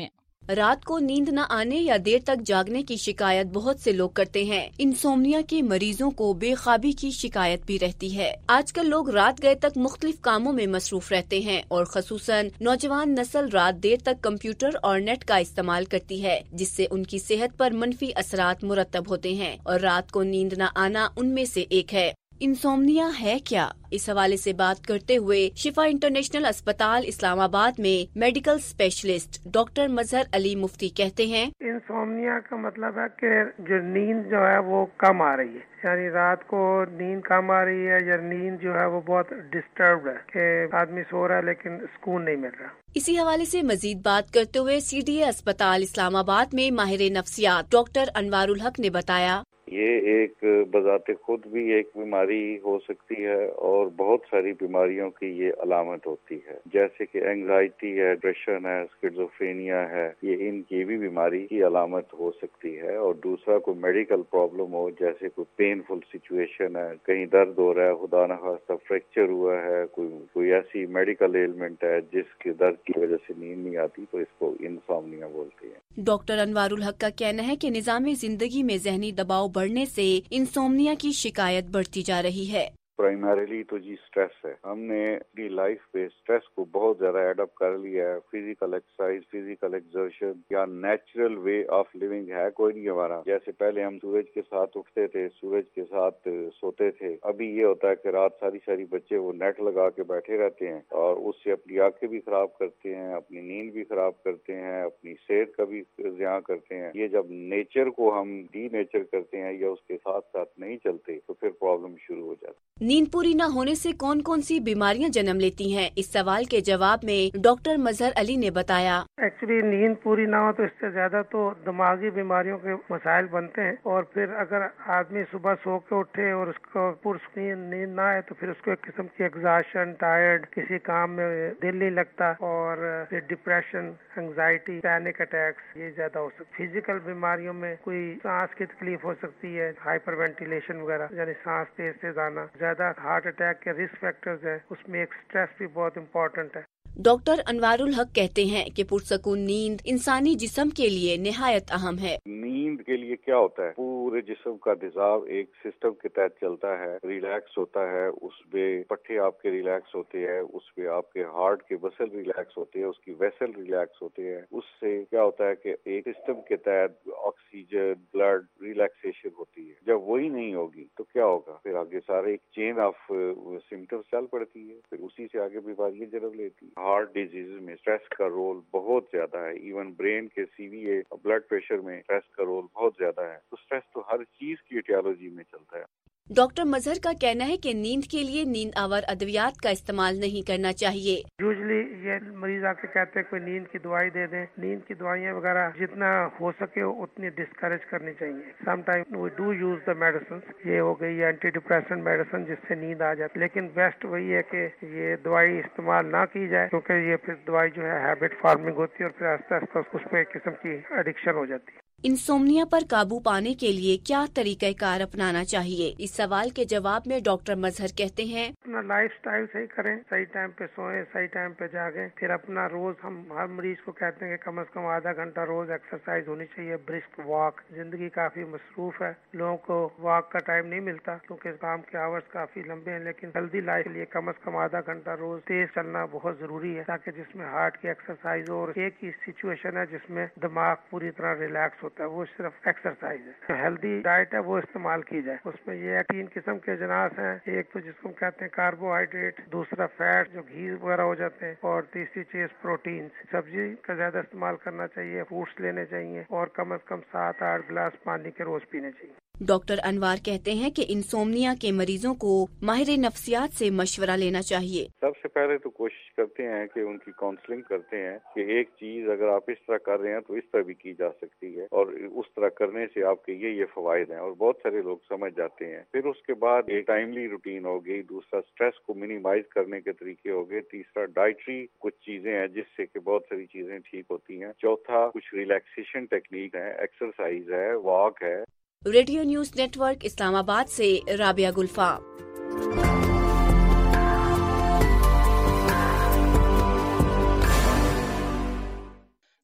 رات کو نیند نہ آنے یا دیر تک جاگنے کی شکایت بہت سے لوگ کرتے ہیں۔ انسومنیا کے مریضوں کو بے خوابی کی شکایت بھی رہتی ہے۔ آج کل لوگ رات گئے تک مختلف کاموں میں مصروف رہتے ہیں اور خصوصاً نوجوان نسل رات دیر تک کمپیوٹر اور نیٹ کا استعمال کرتی ہے، جس سے ان کی صحت پر منفی اثرات مرتب ہوتے ہیں اور رات کو نیند نہ آنا ان میں سے ایک ہے۔ انسومنیا ہے کیا؟ اس حوالے سے بات کرتے ہوئے شفا انٹرنیشنل اسپتال اسلام آباد میں medical specialist doctor Mazhar Ali Mufti کہتے ہیں، انسومنیا کا مطلب ہے کہ جو نیند جو ہے وہ کم آ رہی ہے، یعنی رات کو نیند کم آ رہی ہے یا نیند جو ہے وہ بہت ڈسٹربڈ ہے کہ آدمی سو رہا ہے لیکن سکون نہیں مل رہا۔ اسی حوالے سے مزید بات کرتے ہوئے سی ڈی اے اسپتال اسلام آباد میں ماہر نفسیات ڈاکٹر انوار الحق نے بتایا، یہ ایک بذات خود بھی ایک بیماری ہو سکتی ہے اور بہت ساری بیماریوں کی یہ علامت ہوتی ہے، جیسے کہ اینگزائٹی ہے، ڈپریشن ہے، اسکیزوفرینیا ہے، یہ ان کی بھی بیماری کی علامت ہو سکتی ہے۔ اور دوسرا کوئی میڈیکل پرابلم ہو، جیسے کوئی پینفل سچویشن ہے، کہیں درد ہو رہا ہے، خدا نخواستہ فریکچر ہوا ہے، کوئی کوئی ایسی میڈیکل ایلمنٹ ہے جس کے درد کی وجہ سے نیند نہیں آتی، تو اس کو انسومنیا بولتے ہیں۔ ڈاکٹر انوار الحق کا کہنا ہے کہ نظام زندگی میں ذہنی دباؤ بڑھنے سے انسومنیا کی شکایت بڑھتی جا رہی ہے۔ پرائمریلی تو جی سٹریس ہے، ہم نے اپنی لائف پہ سٹریس کو بہت زیادہ ایڈ اپ کر لیا ہے۔ فزیکل ایکسرسائز، فزیکل ایکسرشن یا نیچرل وے آف لیونگ ہے کوئی نہیں ہمارا۔ جیسے پہلے ہم سورج کے ساتھ اٹھتے تھے، سورج کے ساتھ سوتے تھے، ابھی یہ ہوتا ہے کہ رات ساری ساری بچے وہ نیٹ لگا کے بیٹھے رہتے ہیں اور اس سے اپنی آنکھیں بھی خراب کرتے ہیں، اپنی نیند بھی خراب کرتے ہیں، اپنی صحت کا بھی زیاں کرتے ہیں۔ یہ جب نیچر کو ہم ڈی نیچر کرتے ہیں یا اس کے ساتھ ساتھ نہیں چلتے تو پھر پرابلم شروع ہو جاتی ہے۔ نیند پوری نہ ہونے سے کون کون سی بیماریاں جنم لیتی ہیں؟ اس سوال کے جواب میں ڈاکٹر مظہر علی نے بتایا، ایکچولی نیند پوری نہ ہو تو اس سے زیادہ تو دماغی بیماریوں کے مسائل بنتے ہیں، اور پھر اگر آدمی صبح سو کے اٹھے اور اس کو پرسکون نیند نہ آئے تو پھر اس کو ایک قسم کی ایگزاشن، ٹائرڈ، کسی کام میں دل نہیں لگتا، اور پھر ڈپریشن، انگزائٹی، پینک اٹیکس یہ زیادہ ہو سکتی۔ فزیکل بیماریوں میں کوئی سانس کی تکلیف ہو سکتی ہے، ہائپر وینٹیلیشن وغیرہ، یعنی سانس تیز تیز آنا، زیادہ ہارٹ اٹیک کے رسک فیکٹرز ہیں، اس میں ایک سٹریس بھی بہت امپورٹنٹ ہے۔ ڈاکٹر انوار الحق کہتے ہیں کہ پرسکون نیند انسانی جسم کے لیے نہایت اہم ہے۔ نیند کے لیے کیا ہوتا ہے، پورے جسم کا نظام ایک سسٹم کے تحت چلتا ہے، ریلیکس ہوتا ہے، اس پہ پٹھے آپ کے ریلیکس ہوتے ہیں، اس پہ آپ کے ہارٹ کے ویسل ریلیکس ہوتے ہیں، اس کی ویسل ریلیکس ہوتے ہیں۔ اس سے کیا ہوتا ہے کہ ایک سسٹم کے تحت آکسیجن، بلڈ ریلیکسیشن ہوتی ہے۔ جب وہی نہیں ہوگی تو کیا ہوگا، پھر آگے سارے ایک چین آف سمٹمس چل پڑتی ہے، پھر اسی سے آگے بیماریاں جنم لیتی ہیں۔ ہارٹ ڈیزیز میں اسٹریس کا رول بہت زیادہ ہے، ایون برین کے C V A blood pressure میں اسٹریس کا رول بہت زیادہ ہے۔ تو اسٹریس تو ہر چیز کی ایٹیالوجی میں چلتا ہے۔ ڈاکٹر مظہر کا کہنا ہے کہ نیند کے لیے نیند آور ادویات کا استعمال نہیں کرنا چاہیے۔ یوزلی یہ مریض آ کے کہتے ہیں کوئی نیند کی دوائی دے دیں، نیند کی دوائیاں وغیرہ جتنا ہو سکے اتنی ڈسکریج کرنی چاہیے۔ Some time we do use the medicine, یہ ہو گئی اینٹی ڈپریسنٹ میڈیسن جس سے نیند آ جاتی، لیکن بیسٹ وہی ہے کہ یہ دوائی استعمال نہ کی جائے، کیونکہ یہ پھر دوائی جو ہے ہیبٹ فارمنگ ہوتی ہے اور پھر آہستہ آہستہ اس پہ ایک قسم کی ایڈکشن ہو جاتی ہے۔ انسومنیا پر قابو پانے کے لیے کیا طریقہ کار اپنانا چاہیے؟ اس سوال کے جواب میں ڈاکٹر مظہر کہتے ہیں، اپنا لائف سٹائل صحیح کریں، صحیح ٹائم پہ سوئیں، صحیح ٹائم پہ جاگیں، پھر اپنا روز ہم ہر مریض کو کہتے ہیں کہ کم از کم آدھا گھنٹہ روز ایکسرسائز ہونی چاہیے، برسک واک۔ زندگی کافی مصروف ہے، لوگوں کو واک کا ٹائم نہیں ملتا کیونکہ کام کے آورز کافی لمبے ہیں، لیکن ہیلدی لائف کے لیے کم از کم آدھا گھنٹہ روز تیز چلنا بہت ضروری ہے تاکہ جس میں ہارٹ کی ایکسرسائز ہو، اور ایک ہی سچویشن ہے جس میں دماغ پوری طرح ریلیکس ہوتا ہے، وہ صرف ایکسرسائز ہے۔ ہیلدی ڈائٹ ہے وہ استعمال کی جائے، اس میں یہ تین قسم کے اجناس ہیں، ایک تو جس کو کہتے ہیں کاربوہائیڈریٹ، دوسرا فیٹ جو گھی وغیرہ ہو جاتے ہیں، اور تیسری چیز پروٹینز۔ سبزی کا زیادہ استعمال کرنا چاہیے، فروٹس لینے چاہیے، اور کم از کم سات آٹھ گلاس پانی کے روز پینے چاہیے۔ ڈاکٹر انوار کہتے ہیں کہ انسومنیا کے مریضوں کو ماہر نفسیات سے مشورہ لینا چاہیے۔ سب سے پہلے تو کوشش کرتے ہیں کہ ان کی کاؤنسلنگ کرتے ہیں کہ ایک چیز اگر آپ اس طرح کر رہے ہیں تو اس طرح بھی کی جا سکتی ہے، اور اس طرح کرنے سے آپ کے یہ یہ فوائد ہیں، اور بہت سارے لوگ سمجھ جاتے ہیں۔ پھر اس کے بعد ایک ٹائملی روٹین ہو گئی، دوسرا سٹریس کو منیمائز کرنے کے طریقے ہو گئے، تیسرا ڈائٹری کچھ چیزیں ہیں جس سے کہ بہت ساری چیزیں ٹھیک ہوتی ہیں، چوتھا کچھ ریلیکسیشن ٹیکنیک ہے، ایکسرسائز ہے، واک ہے۔ Radio news network Islamabad سے رابعہ گلفا۔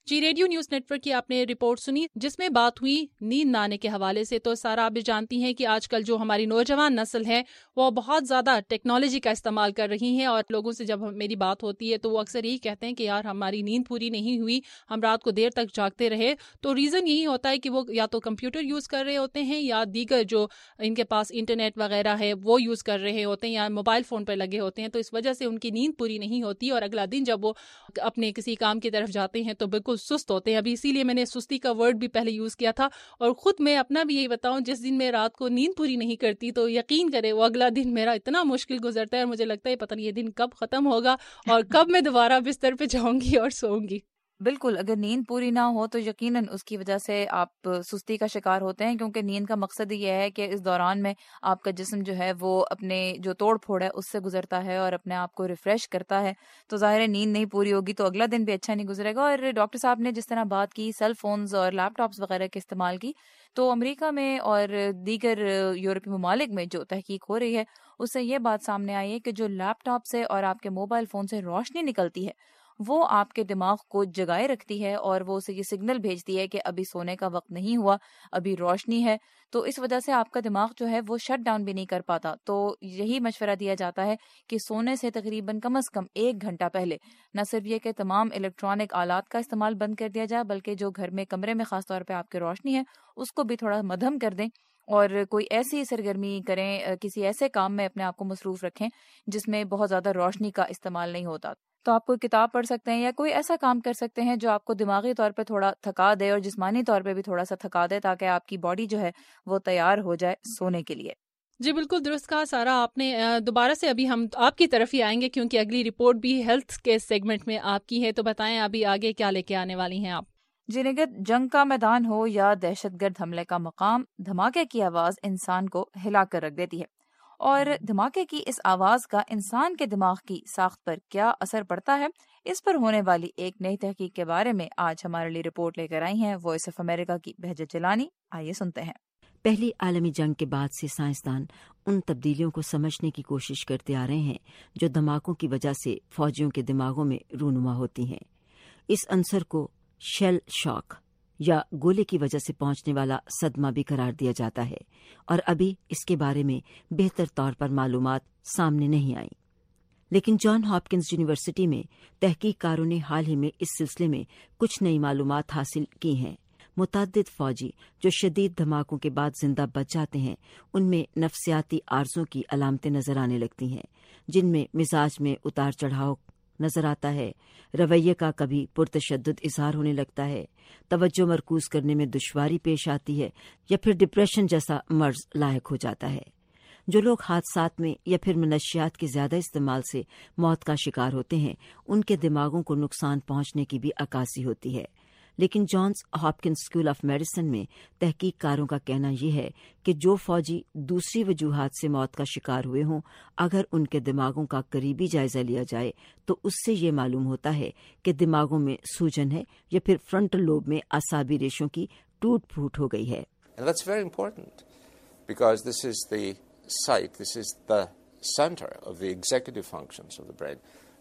جی ریڈیو نیوز نیٹ ورک کی آپ نے رپورٹ سنی جس میں بات ہوئی نیند نہ آنے کے حوالے سے. تو سارا آپ بھی جانتی ہیں کہ آج کل جو ہماری نوجوان نسل ہے وہ بہت زیادہ ٹیکنالوجی کا استعمال کر رہی ہیں, اور لوگوں سے جب میری بات ہوتی ہے تو وہ اکثر یہی کہتے ہیں کہ یار ہماری نیند پوری نہیں ہوئی, ہم رات کو دیر تک جاگتے رہے. تو ریزن یہی ہوتا ہے کہ وہ یا تو کمپیوٹر یوز کر رہے ہوتے ہیں یا دیگر جو ان کے پاس انٹرنیٹ وغیرہ ہے وہ یوز کر رہے ہوتے ہیں یا موبائل فون پہ لگے ہوتے ہیں. تو اس وجہ سے ان کی نیند پوری نہیں ہوتی اور اگلا دن جب وہ اپنے کسی کام کی طرف جاتے ہیں تو بالکل سست ہوتے ہیں. ابھی اسی لیے میں نے سستی کا ورڈ بھی پہلے یوز کیا تھا, اور خود میں اپنا بھی یہی بتاؤں, جس دن میں رات کو نیند پوری نہیں کرتی تو یقین کرے وہ اگلا دن میرا اتنا مشکل گزرتا ہے, اور مجھے لگتا ہے پتہ نہیں یہ دن کب ختم ہوگا اور کب میں دوبارہ بستر پہ جاؤں گی اور سوؤں گی. بالکل, اگر نیند پوری نہ ہو تو یقیناً اس کی وجہ سے آپ سستی کا شکار ہوتے ہیں, کیونکہ نیند کا مقصد یہ ہے کہ اس دوران میں آپ کا جسم جو ہے وہ اپنے جو توڑ پھوڑ ہے اس سے گزرتا ہے اور اپنے آپ کو ریفریش کرتا ہے. تو ظاہر ہے نیند نہیں پوری ہوگی تو اگلا دن بھی اچھا نہیں گزرے گا. اور ڈاکٹر صاحب نے جس طرح بات کی سیل فونز اور لیپ ٹاپس وغیرہ کے استعمال کی, تو امریکہ میں اور دیگر یورپی ممالک میں جو تحقیق ہو رہی ہے اس سے یہ بات سامنے آئی ہے کہ جو لیپ ٹاپ سے اور آپ کے موبائل فون سے روشنی نکلتی ہے وہ آپ کے دماغ کو جگائے رکھتی ہے, اور وہ اسے یہ سگنل بھیجتی ہے کہ ابھی سونے کا وقت نہیں ہوا, ابھی روشنی ہے. تو اس وجہ سے آپ کا دماغ جو ہے وہ شٹ ڈاؤن بھی نہیں کر پاتا. تو یہی مشورہ دیا جاتا ہے کہ سونے سے تقریباً کم از کم ایک گھنٹہ پہلے نہ صرف یہ کہ تمام الیکٹرانک آلات کا استعمال بند کر دیا جائے, بلکہ جو گھر میں کمرے میں خاص طور پہ آپ کی روشنی ہے اس کو بھی تھوڑا مدھم کر دیں, اور کوئی ایسی سرگرمی کریں, کسی ایسے کام میں اپنے آپ کو مصروف رکھیں جس میں بہت زیادہ روشنی کا استعمال نہیں ہوتا. تو آپ کوئی کتاب پڑھ سکتے ہیں یا کوئی ایسا کام کر سکتے ہیں جو آپ کو دماغی طور پہ تھوڑا تھکا دے اور جسمانی طور پہ بھی تھوڑا سا تھکا دے, تاکہ آپ کی باڈی جو ہے وہ تیار ہو جائے سونے کے لیے. جی بالکل درست کہا سارا آپ نے. دوبارہ سے ابھی ہم آپ کی طرف ہی آئیں گے کیونکہ اگلی رپورٹ بھی ہیلتھ کے سیگمنٹ میں آپ کی ہے. تو بتائیں ابھی آگے کیا لے کے آنے والی ہیں آپ؟ جی نگت, جنگ کا میدان ہو یا دہشت گرد حملے کا مقام, دھماکے کی آواز انسان کو ہلا کر رکھ دیتی ہے. اور دھماکے کی اس آواز کا انسان کے دماغ کی ساخت پر کیا اثر پڑتا ہے, اس پر ہونے والی ایک نئی تحقیق کے بارے میں آج ہمارے لیے رپورٹ لے کر آئی ہیں وائس آف امریکہ کی بہجت جیلانی. آئیے سنتے ہیں. پہلی عالمی جنگ کے بعد سے سائنسدان ان تبدیلیوں کو سمجھنے کی کوشش کرتے آ رہے ہیں جو دھماکوں کی وجہ سے فوجیوں کے دماغوں میں رونما ہوتی ہیں. اس عنصر کو شیل شاک یا گولے کی وجہ سے پہنچنے والا صدمہ بھی قرار دیا جاتا ہے, اور ابھی اس کے بارے میں بہتر طور پر معلومات سامنے نہیں آئیں. لیکن جان ہاپکنز یونیورسٹی میں تحقیق کاروں نے حال ہی میں اس سلسلے میں کچھ نئی معلومات حاصل کی ہیں. متعدد فوجی جو شدید دھماکوں کے بعد زندہ بچ جاتے ہیں ان میں نفسیاتی عارضوں کی علامتیں نظر آنے لگتی ہیں, جن میں مزاج میں اتار چڑھاؤ نظر آتا ہے, رویے کا کبھی پرتشدد اظہار ہونے لگتا ہے, توجہ مرکوز کرنے میں دشواری پیش آتی ہے, یا پھر ڈپریشن جیسا مرض لاحق ہو جاتا ہے. جو لوگ حادثات میں یا پھر منشیات کے زیادہ استعمال سے موت کا شکار ہوتے ہیں ان کے دماغوں کو نقصان پہنچنے کی بھی عکاسی ہوتی ہے. لیکن Johns Hopkins school of medicine میں تحقیق کاروں کا کہنا یہ ہے کہ جو فوجی دوسری وجوہات سے موت کا شکار ہوئے ہوں, اگر ان کے دماغوں کا قریبی جائزہ لیا جائے تو اس سے یہ معلوم ہوتا ہے کہ دماغوں میں سوجن ہے یا پھر فرنٹل لوب میں اعصابی ریشوں کی ٹوٹ پھوٹ ہو گئی ہے. And that's very important because this is the site, this is the center of the executive functions of the brain.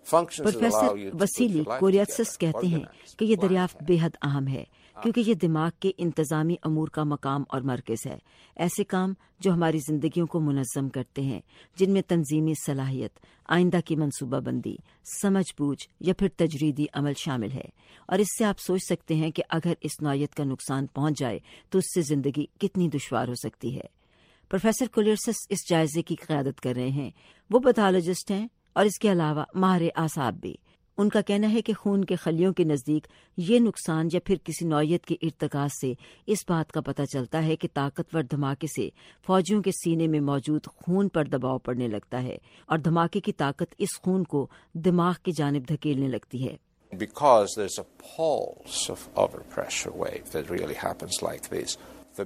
Professor Vassilis Koliatsos کہتے ہیں کہ یہ دریافت بے حد اہم ہے کیونکہ یہ دماغ کے انتظامی امور کا مقام اور مرکز ہے. ایسے کام جو ہماری زندگیوں کو منظم کرتے ہیں, جن میں تنظیمی صلاحیت, آئندہ کی منصوبہ بندی, سمجھ بوجھ یا پھر تجریدی عمل شامل ہے. اور اس سے آپ سوچ سکتے ہیں کہ اگر اس نوعیت کا نقصان پہنچ جائے تو اس سے زندگی کتنی دشوار ہو سکتی ہے. پروفیسر کوریاتسس اس جائزے کی قیادت کر رہے ہیں. وہ پیتھولوجسٹ ہیں اور اس کے علاوہ ماہر اعصاب بھی. ان کا کہنا ہے کہ خون کے خلیوں کے نزدیک یہ نقصان یا پھر کسی نوعیت کے ارتکاز سے اس بات کا پتہ چلتا ہے کہ طاقتور دھماکے سے فوجیوں کے سینے میں موجود خون پر دباؤ پڑنے لگتا ہے اور دھماکے کی طاقت اس خون کو دماغ کی جانب دھکیلنے لگتی ہے. Because there's a pulse of overpressure wave that really happens like this.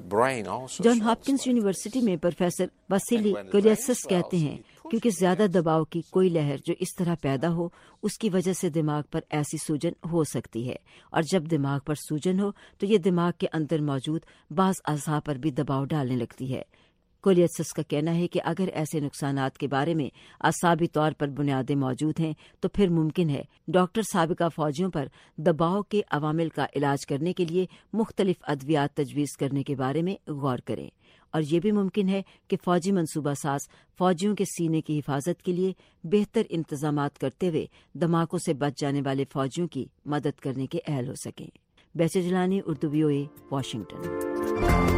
John Hopkins university میں پروفیسر وسیلی کوریاتسس کہتے ہیں کیونکہ زیادہ دباؤ کی کوئی لہر جو اس طرح پیدا ہو اس کی وجہ سے دماغ پر ایسی سوجن ہو سکتی ہے, اور جب دماغ پر سوجن ہو تو یہ دماغ کے اندر موجود بعض اعضاء پر بھی دباؤ ڈالنے لگتی ہے. कोलियत्सस का कहना है कि अगर ऐसे नुकसानात के बारे में असाबी तौर पर बुनियादें मौजूद हैं तो फिर मुमकिन है डॉक्टर साबिका फौजियों पर दबाव के अवामिल का इलाज करने के लिए मुख्तलिफ अद्वियात तजवीज़ करने के बारे में गौर करें, और ये भी मुमकिन है कि फौजी मनसूबा साज फौजियों के सीने की हिफाजत के लिए बेहतर इंतजामात करते हुए धमाकों से बच जाने वाले फौजियों की मदद करने के अहल हो सकें। बैसे जिलानी, उर्दू वीओए, वाशिंगटन।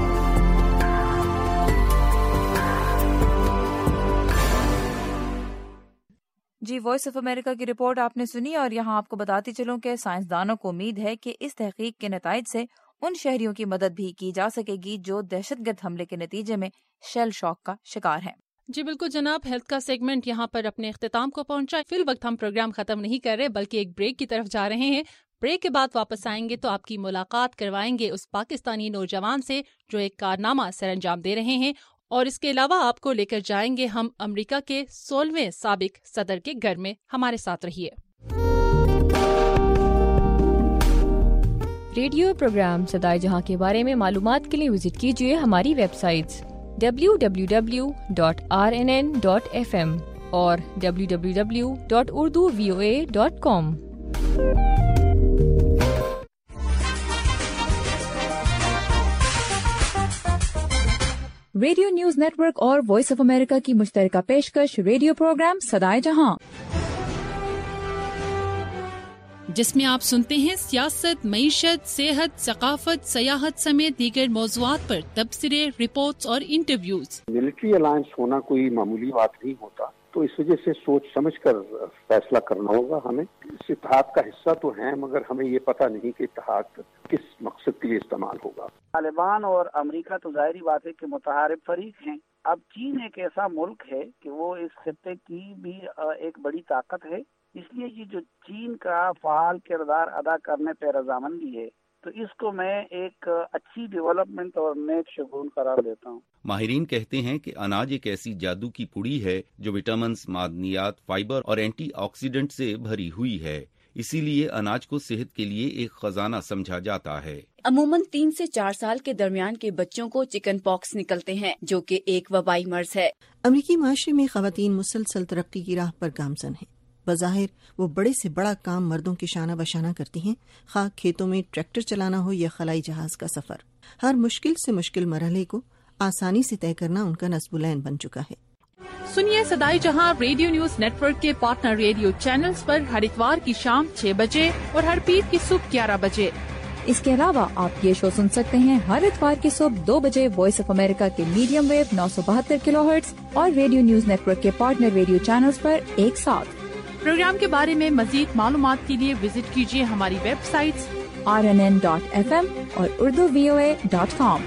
जी, वॉइस ऑफ अमेरिका की रिपोर्ट आपने सुनी, और यहाँ आपको बताती चलूं कि साइंसदानों को उम्मीद है कि इस तहकीक के नताइज से उन शहरियों की मदद भी की जा सकेगी जो दहशतगर्द हमले के नतीजे में शेल शॉक का शिकार हैं। जी बिल्कुल जनाब, हेल्थ का सेगमेंट यहाँ पर अपने इख्तिताम को पहुंचा। फिल वक्त हम प्रोग्राम खत्म नहीं कर रहे बल्कि एक ब्रेक की तरफ जा रहे हैं। ब्रेक के बाद वापस आएंगे तो आपकी मुलाकात करवाएंगे उस पाकिस्तानी नौजवान से जो एक कारनामा सर अंजाम दे रहे हैं, और इसके अलावा आपको लेकर जाएंगे हम अमेरिका के सोलहवें साबिक सदर के घर में। हमारे साथ रहिए। रेडियो प्रोग्राम सदाए जहां के बारे में मालूमात के लिए विजिट कीजिए हमारी websites W W W dot R N N dot F M और W W W dot Urdu V O A dot com. Radio news network और वॉइस ऑफ अमेरिका की मुश्तरका पेशकश रेडियो प्रोग्राम सदाए जहां, जिसमें आप सुनते हैं सियासत, मईशत, सेहत, सकाफत, सयाहत समेत दीगर मौज़ूआत पर तबसरे, रिपोर्ट्स और इंटरव्यूज। मिलिट्री अलायंस होना कोई मामूली बात नहीं होता, तो इस वजह से सोच समझ कर फैसला करना होगा हमें। इस इत्तेहाद का हिस्सा तो हैं, मगर हमें ये पता नहीं कि इत्तेहाद किस मकसद के लिए इस्तेमाल होगा। तालिबान और अमेरिका तो जाहिर बात है कि मुतहारिब फरीक हैं। अब चीन एक ऐसा मुल्क है कि वो इस खित्ते की भी एक बड़ी ताकत है, इसलिए ये जो चीन का फाल किरदार अदा करने पर रजामंदी है, तो इसको मैं एक अच्छी डेवलपमेंट और नेक शगुन करार देता हूँ। माहिरीन कहते हैं कि अनाज एक ऐसी जादू की पुड़ी है जो विटामिन, मादनियात, फाइबर और एंटीऑक्सीडेंट से भरी हुई है, इसीलिए अनाज को सेहत के लिए एक खजाना समझा जाता है। अमूमन तीन से चार साल के दरमियान के बच्चों को चिकन पॉक्स निकलते हैं, जो कि एक वबाई मर्ज है। अमरीकी माशरे में खवातीन मुसलसल तरक्की की राह पर गामजन हैं। बज़ाहिर वो बड़े से बड़ा काम मर्दों की शाना बशाना करती हैं, खा खेतों में ट्रैक्टर चलाना हो या खलाई जहाज का सफर। हर मुश्किल से मुश्किल मरहले को आसानी से तय करना उनका नस्बुलैन बन चुका है। सुनिए Sadaye Jahan radio news network के पार्टनर रेडियो चैनल्स पर हर इतवार की शाम छह बजे और हर पीर की सुबह ग्यारह बजे। इसके अलावा आप ये शो सुन सकते हैं हर इतवार की सुबह दो बजे वॉइस ऑफ अमेरिका के मीडियम वेव नौ सौ बहत्तर किलो हर्ट्ज और रेडियो न्यूज नेटवर्क के पार्टनर रेडियो चैनल्स पर एक साथ। प्रोग्राम के बारे में मजीद मालूमात के लिए विजिट कीजिए हमारी websites R N N dot F M और Urdu V O A dot com.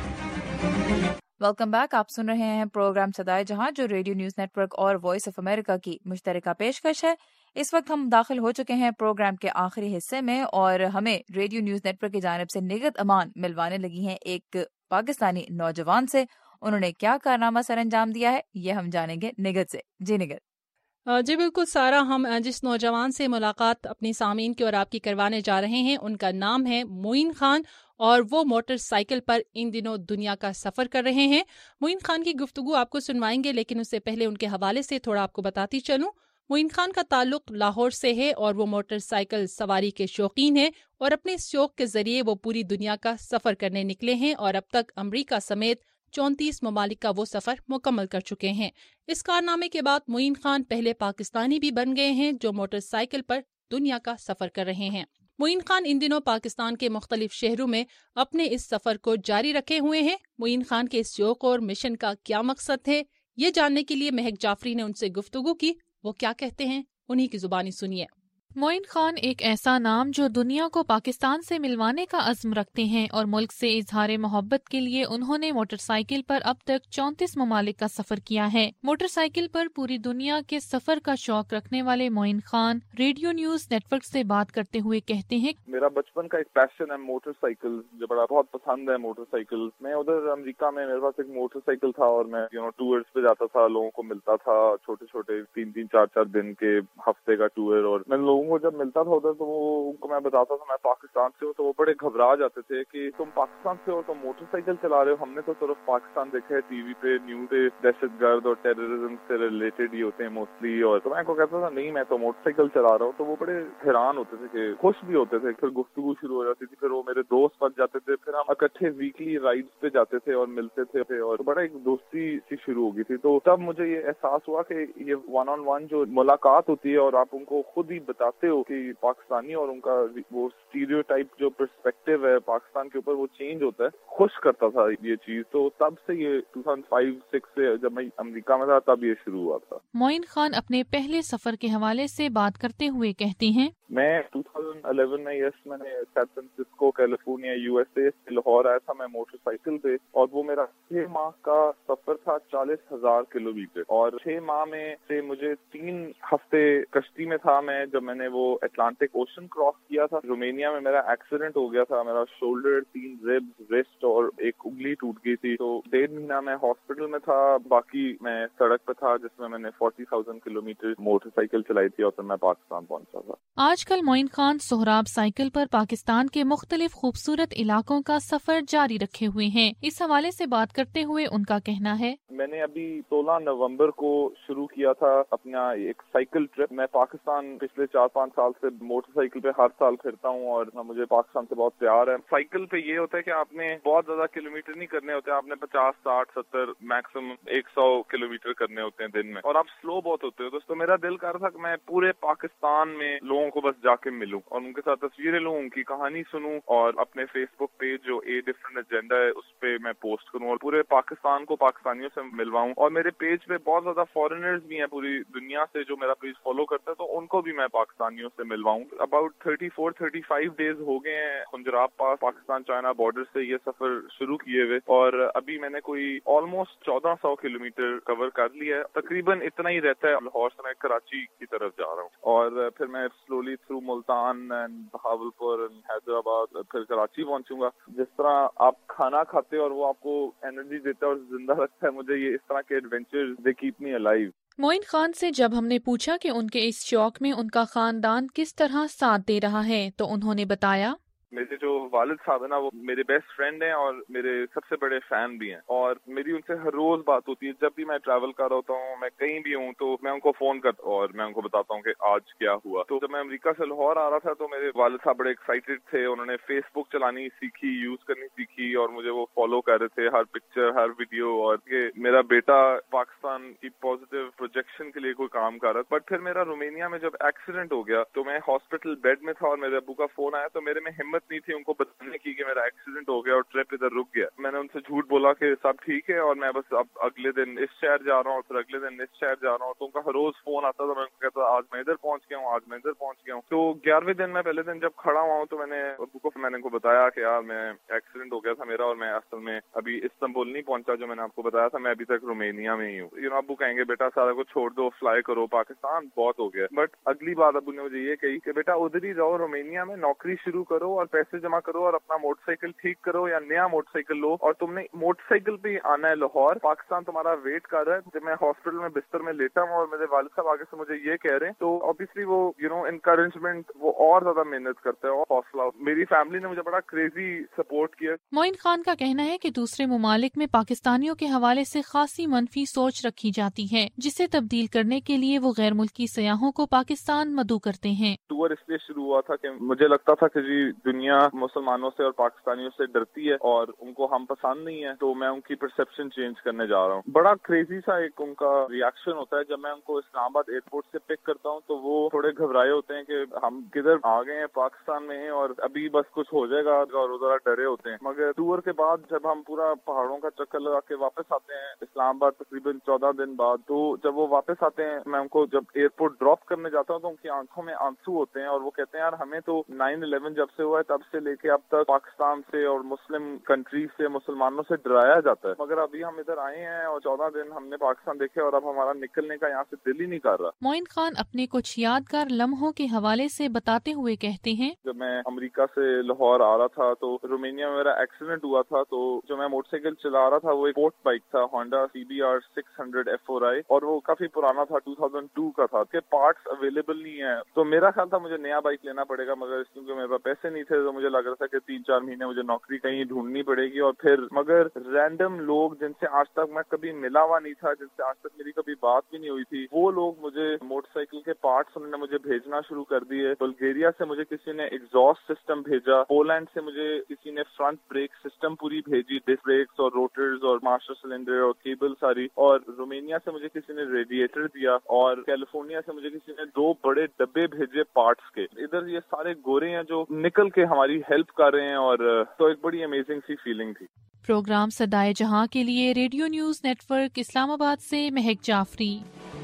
Welcome back. आप सुन रहे हैं प्रोग्राम सदाए जहां, जो रेडियो न्यूज नेटवर्क और वॉइस ऑफ अमेरिका की मुश्तरका पेशकश है। इस वक्त हम दाखिल हो चुके हैं प्रोग्राम के आखिरी हिस्से में, और हमें रेडियो न्यूज नेटवर्क की जानिब से निगत अमान मिलवाने लगी हैं एक पाकिस्तानी नौजवान से। उन्होंने क्या कारनामा सर अंजाम दिया है, ये हम जानेंगे निगत से। जी निगत। जी बिल्कुल सारा, हम जिस नौजवान से मुलाकात अपनी सामीन की और आपकी करवाने जा रहे हैं उनका नाम है मोइन खान, और वो मोटरसाइकिल पर इन दिनों दुनिया का सफर कर रहे हैं। मोइन खान की गुफ्तगू आपको सुनवाएंगे, लेकिन उससे पहले उनके हवाले से थोड़ा आपको बताती चलूं। मोइन खान का ताल्लुक लाहौर से है और वो मोटरसाइकिल सवारी के शौकीन है, और अपने शौक के जरिए वो पूरी दुनिया का सफर करने निकले हैं, और अब तक अमरीका समेत चौंतीस ममालिक का वो सफर मुकम्मल कर चुके हैं। इस कारनामे के बाद मोइन खान पहले पाकिस्तानी भी बन गए हैं जो मोटरसाइकिल पर दुनिया का सफर कर रहे हैं। मोइन खान इन दिनों पाकिस्तान के मुख्तलिफ शहरों में अपने इस सफर को जारी रखे हुए हैं। मोइन खान के इस शौक और मिशन का क्या मकसद है, ये जानने के लिए महक जाफरी ने उनसे गुफ्तगू की। वो क्या कहते हैं, उन्हीं की जुबानी सुनिए। मोइन खान एक ऐसा नाम जो दुनिया को पाकिस्तान से मिलवाने का अज़्म रखते हैं, और मुल्क से इजहार मोहब्बत के लिए उन्होंने मोटरसाइकिल पर अब तक चौंतीस ममालिक का सफर किया है। मोटरसाइकिल पर पूरी दुनिया के सफर का शौक रखने वाले Moin Khan radio news network से बात करते हुए कहते हैं, मेरा बचपन का एक पैशन है मोटरसाइकिल, जो बड़ा बहुत पसंद है मोटरसाइकिल। मैं उधर अमेरिका में मेरे पास एक मोटरसाइकिल था, और मैं यू नो टूर्स पे जाता था, लोगों को मिलता था, छोटे छोटे तीन तीन चार चार दिन के हफ्ते का टूर, और मैं लोगों لوگوں کو جب ملتا تھا ادھر تو وہ ان کو میں بتاتا تھا میں پاکستان سے ہوں تو وہ بڑے گھبرا جاتے تھے کہ تم پاکستان سے ہو، تم موٹر سائیکل چلا رہے ہو، ہم نے تو صرف پاکستان دیکھا ہے ٹی وی پہ، نیوز پہ دہشت گرد اور ٹیررزم سے ریلیٹڈ ہی ہوتے ہیں موسٹلی، اور تو میں کو کہتا تھا نہیں میں تو موٹر سائیکل چلا رہا ہوں، تو وہ بڑے حیران ہوتے تھے کہ خوش بھی ہوتے تھے. پھر گفتگو شروع ہو جاتی تھی، پھر وہ میرے دوست بن جاتے تھے، پھر ہم اکٹھے ویکلی رائڈز پہ جاتے تھے اور ملتے تھے اور بڑا ایک دوستی سی شروع ہو گئی تھی. تو تب مجھے یہ احساس ہوا کہ یہ ون آن ون جو ملاقات ہوتی ہے اور آپ ان کو خود ہی بتاتے ہو کہ پاکستانی اور ان کا وہ اسٹیریو ٹائپ جو پرسپیکٹیو ہے پاکستان کے اوپر وہ چینج ہوتا ہے، خوش کرتا تھا یہ چیز. تو تب سے یہ دو ہزار پانچ سکس سے جب میں امریکہ میں تھا تب یہ شروع ہوا تھا. معین خان اپنے پہلے سفر کے حوالے سے بات کرتے ہوئے کہتے ہیں میں دو ہزار گیارہ میں یس میں نے San Francisco California U S A سے لاہور آیا تھا میں موٹر سائیکل پہ، اور وہ میرا چھ ماہ کا سفر تھا چالیس ہزار کلو میٹر، اور چھ ماہ میں سے مجھے تین ہفتے کشتی میں تھا میں جب میں نے وہ اٹلانٹک اوشن کراس کیا تھا. رومینیا میں میرا ایکسیڈنٹ ہو گیا تھا، میرا شولڈر، تین ریبز، ریسٹ اور ایک انگلی ٹوٹ گئی تھی، تو ڈیڑھ مہینہ میں ہاسپٹل میں تھا، باقی میں سڑک پہ تھا جس میں میں نے forty thousand kilometre motorcycle چلائی تھی اور پھر میں پاکستان پہنچا تھا. آج کل معین خان سہراب سائیکل پر پاکستان کے مختلف خوبصورت علاقوں کا سفر جاری رکھے ہوئے ہیں. اس حوالے سے بات کرتے ہوئے ان کا کہنا ہے میں نے ابھی سولہ نومبر کو شروع کیا تھا اپنا ایک سائیکل ٹرپ. میں پاکستان پچھلے چار پانچ سال سے موٹر سائیکل پہ ہر سال پھرتا ہوں اور مجھے پاکستان سے بہت پیار ہے. سائیکل پہ یہ ہوتا ہے کہ آپ نے بہت زیادہ کلو میٹر نہیں کرنے ہوتے، آپ نے پچاس ساٹھ ستر میکسیمم ایک سو کلو میٹر کرنے ہوتے ہیں دن میں، اور آپ سلو بہت ہوتے ہو. تو میرا دل کر رہا تھا کہ میں پورے پاکستان میں لوگوں کو بس جا کے ملوں اور ان کے ساتھ تصویریں لوں، ان کی کہانی سنوں، اور اپنے فیس بک پیج جو اے ڈفرنٹ ایجنڈا ہے اس پہ میں پوسٹ کروں اور پورے پاکستان کو پاکستانیوں سے ملواؤں. اور میرے پیج پہ بہت زیادہ فارنرز بھی ہیں پوری دنیا سے جو میرا پیج فالو کرتا ہے، تو ان کو بھی میں پاکستانیوں سے ملواؤں. About thirty four thirty five days ہو گئے ہیں Khunjerab pass Pakistan China border سے یہ سفر شروع کیے ہوئے، اور ابھی میں نے کوئی آلموسٹ چودہ سو کلو میٹر کور کر لیا ہے. تقریباً اتنا ہی رہتا ہے. لاہور سے میں کراچی کی طرف جا رہا ہوں اور پھر میں سلولی تھرو ملتان بہاولپور حیدرآباد پھر کراچی پہنچوں گا. جس طرح آپ کھانا کھاتے اور وہ آپ کو انرجی دیتا ہے اور زندہ رکھتا ہے، مجھے یہ اس طرح کے adventure they keep me alive. Moin Khan سے جب ہم نے پوچھا کہ ان کے اس شوق میں ان کا خاندان کس طرح ساتھ دے رہا ہے تو انہوں نے بتایا میرے جو والد صاحب ہیں نا وہ میرے بیسٹ فرینڈ ہیں اور میرے سب سے بڑے فین بھی ہیں، اور میری ان سے ہر روز بات ہوتی ہے. جب بھی میں ٹریول کر رہا ہوتا ہوں، میں کہیں بھی ہوں، تو میں ان کو فون کرتا ہوں اور میں ان کو بتاتا ہوں کہ آج کیا ہوا. تو جب میں امریکہ سے لاہور آ رہا تھا تو میرے والد صاحب بڑے ایکسائٹیڈ تھے. انہوں نے فیس بک چلانی سیکھی، یوز کرنی سیکھی، اور مجھے وہ فالو کر رہے تھے ہر پکچر ہر ویڈیو، اور کہ میرا بیٹا پاکستان کی پازیٹیو پروجیکشن کے لیے کوئی کام کر رہا. بٹ پھر میرا رومینیا میں جب ایکسیڈنٹ ہو گیا تو میں ہاسپٹل بیڈ میں تھا اور میرے ابو کا فون آیا، تو میرے میں ہمت نہیں تھی ان کو بتانے کی کہ میرا ایکسیڈنٹ ہو گیا اور ٹرپ ادھر رک گیا. میں نے ان سے جھوٹ بولا کہ سب ٹھیک ہے اور میں بس اب اگلے دن اس شہر جا رہا ہوں، پھر اگلے دن اس شہر جا رہا ہوں. تو ان کا ہر روز فون آتا تھا، میں ان کو کہتا آج میں ادھر پہنچ گیا ہوں، آج میں ادھر پہنچ گیا ہوں. تو گیارہویں دن میں پہلے دن جب کھڑا ہوا ہوں تو میں نے ابو کو میں نے ان کو بتایا کہ یار میں ایکسیڈنٹ ہو گیا تھا میرا، اور میں اصل میں ابھی استنبول نہیں پہنچا جو میں نے آپ کو بتایا تھا، میں ابھی تک رومینیا میں ہی ہوں. یو نو ابو کہیں گے بیٹا سارا کچھ چھوڑ دو، فلائی کرو پاکستان، بہت ہو گیا. بٹ اگلی بات ابو نے مجھے یہ کہی کہ بیٹا ادھر ہی رہو، رومینیا میں نوکری شروع کرو اور پیسے جمع کرو اور اپنا موٹر سائیکل ٹھیک کرو یا نیا موٹر سائیکل لو، اور تم نے موٹر سائیکل پہ آنا ہے لاہور، پاکستان تمہارا ویٹ کر رہا ہے. جب میں ہاسپٹل میں بستر میں لیٹا ہوں اور میرے والد صاحب آگے سے مجھے یہ کہہ رہے ہیں تو obviously وہ یو نو انکریجمنٹ وہ اور زیادہ محنت کرتا ہے اور حوصلہ. میری فیملی نے مجھے بڑا کریزی سپورٹ کیا. معین خان کا کہنا ہے کہ دوسرے ممالک میں پاکستانیوں کے حوالے سے خاصی منفی سوچ رکھی جاتی ہے، جسے تبدیل کرنے کے لیے وہ غیر ملکی سیاحوں کو پاکستان مدعو کرتے ہیں. ٹور اس لیے شروع ہوا تھا کہ مجھے لگتا تھا کہ جی دنیا مسلمانوں سے اور پاکستانیوں سے ڈرتی ہے اور ان کو ہم پسند نہیں ہے، تو میں ان کی پرسپشن چینج کرنے جا رہا ہوں. بڑا کریزی سا ایک ان کا ریئیکشن ہوتا ہے. جب میں ان کو اسلام آباد ایئرپورٹ سے پک کرتا ہوں تو وہ تھوڑے گھبرائے ہوتے ہیں کہ ہم کدھر آ گئے ہیں پاکستان میں اور ابھی بس کچھ ہو جائے گا، اور ذرا ڈرے ہوتے ہیں. مگر ٹور کے بعد جب ہم پورا پہاڑوں کا چکر لگا کے واپس آتے ہیں اسلام آباد تقریباً چودہ دن بعد، تو جب وہ واپس آتے ہیں میں ان کو جب ایئرپورٹ ڈراپ کرنے جاتا ہوں تو ان کی آنکھوں میں آنسو ہوتے ہیں اور وہ کہتے ہیں یار ہمیں تو نائن الیون جب سے ہوا ہے تب سے لے کے اب تک پاکستان سے اور مسلم کنٹریز سے مسلمانوں سے ڈرایا جاتا ہے، مگر ابھی ہم ادھر آئے ہیں اور چودہ دن ہم نے پاکستان دیکھے اور اب ہمارا نکلنے کا یہاں سے دل ہی نہیں کر رہا۔ معین خان اپنے کچھ یادگار لمحوں کے حوالے سے بتاتے ہوئے کہتے ہیں، جب میں امریکہ سے لاہور آ رہا تھا تو رومینیا میں میرا ایکسیڈنٹ ہوا تھا، تو جو میں موٹر سائیکل چلا رہا تھا وہ ایک اسپورٹ بائک تھا، Honda C B R six hundred F four I, اور وہ کافی پرانا تھا، دو ہزار دو کا تھا، اس کے پارٹس اویلیبل نہیں ہے، تو میرا خیال تھا مجھے نیا بائک لینا پڑے گا، مگر کیونکہ میرے پاس پیسے نہیں تھے تو مجھے لگ رہا تھا کہ تین چار مہینے مجھے نوکری کہیں ڈھونڈنی پڑے گی، اور پھر مگر رینڈم لوگ جن سے آج تک میں کبھی ملا ہوا نہیں تھا، جن سے آج تک میری کبھی بات بھی نہیں ہوئی تھی، وہ لوگ مجھے موٹر سائیکل کے پارٹس انہوں نے مجھے بھیجنا شروع کر دیے۔ بلگیریا سے مجھے کسی نے ایگزاسٹ سسٹم بھیجا، پولینڈ سے مجھے کسی نے فرنٹ بریک سسٹم پوری بھیجی، ڈسک بریکس اور روٹرز اور ماسٹر سلنڈر اور کیبل ساری، اور رومینیا سے مجھے کسی نے ریڈیٹر دیا، اور کیلیفورنیا سے مجھے کسی نے دو بڑے ڈبے بھیجے پارٹس کے۔ ادھر یہ سارے گورے ہیں جو نکل کے ہماری ہیلپ کر رہے ہیں، اور تو ایک بڑی امیزنگ سی فیلنگ تھی۔ پروگرام صدائے جہاں کے لیے radio news network Islamabad سے مہک جعفری۔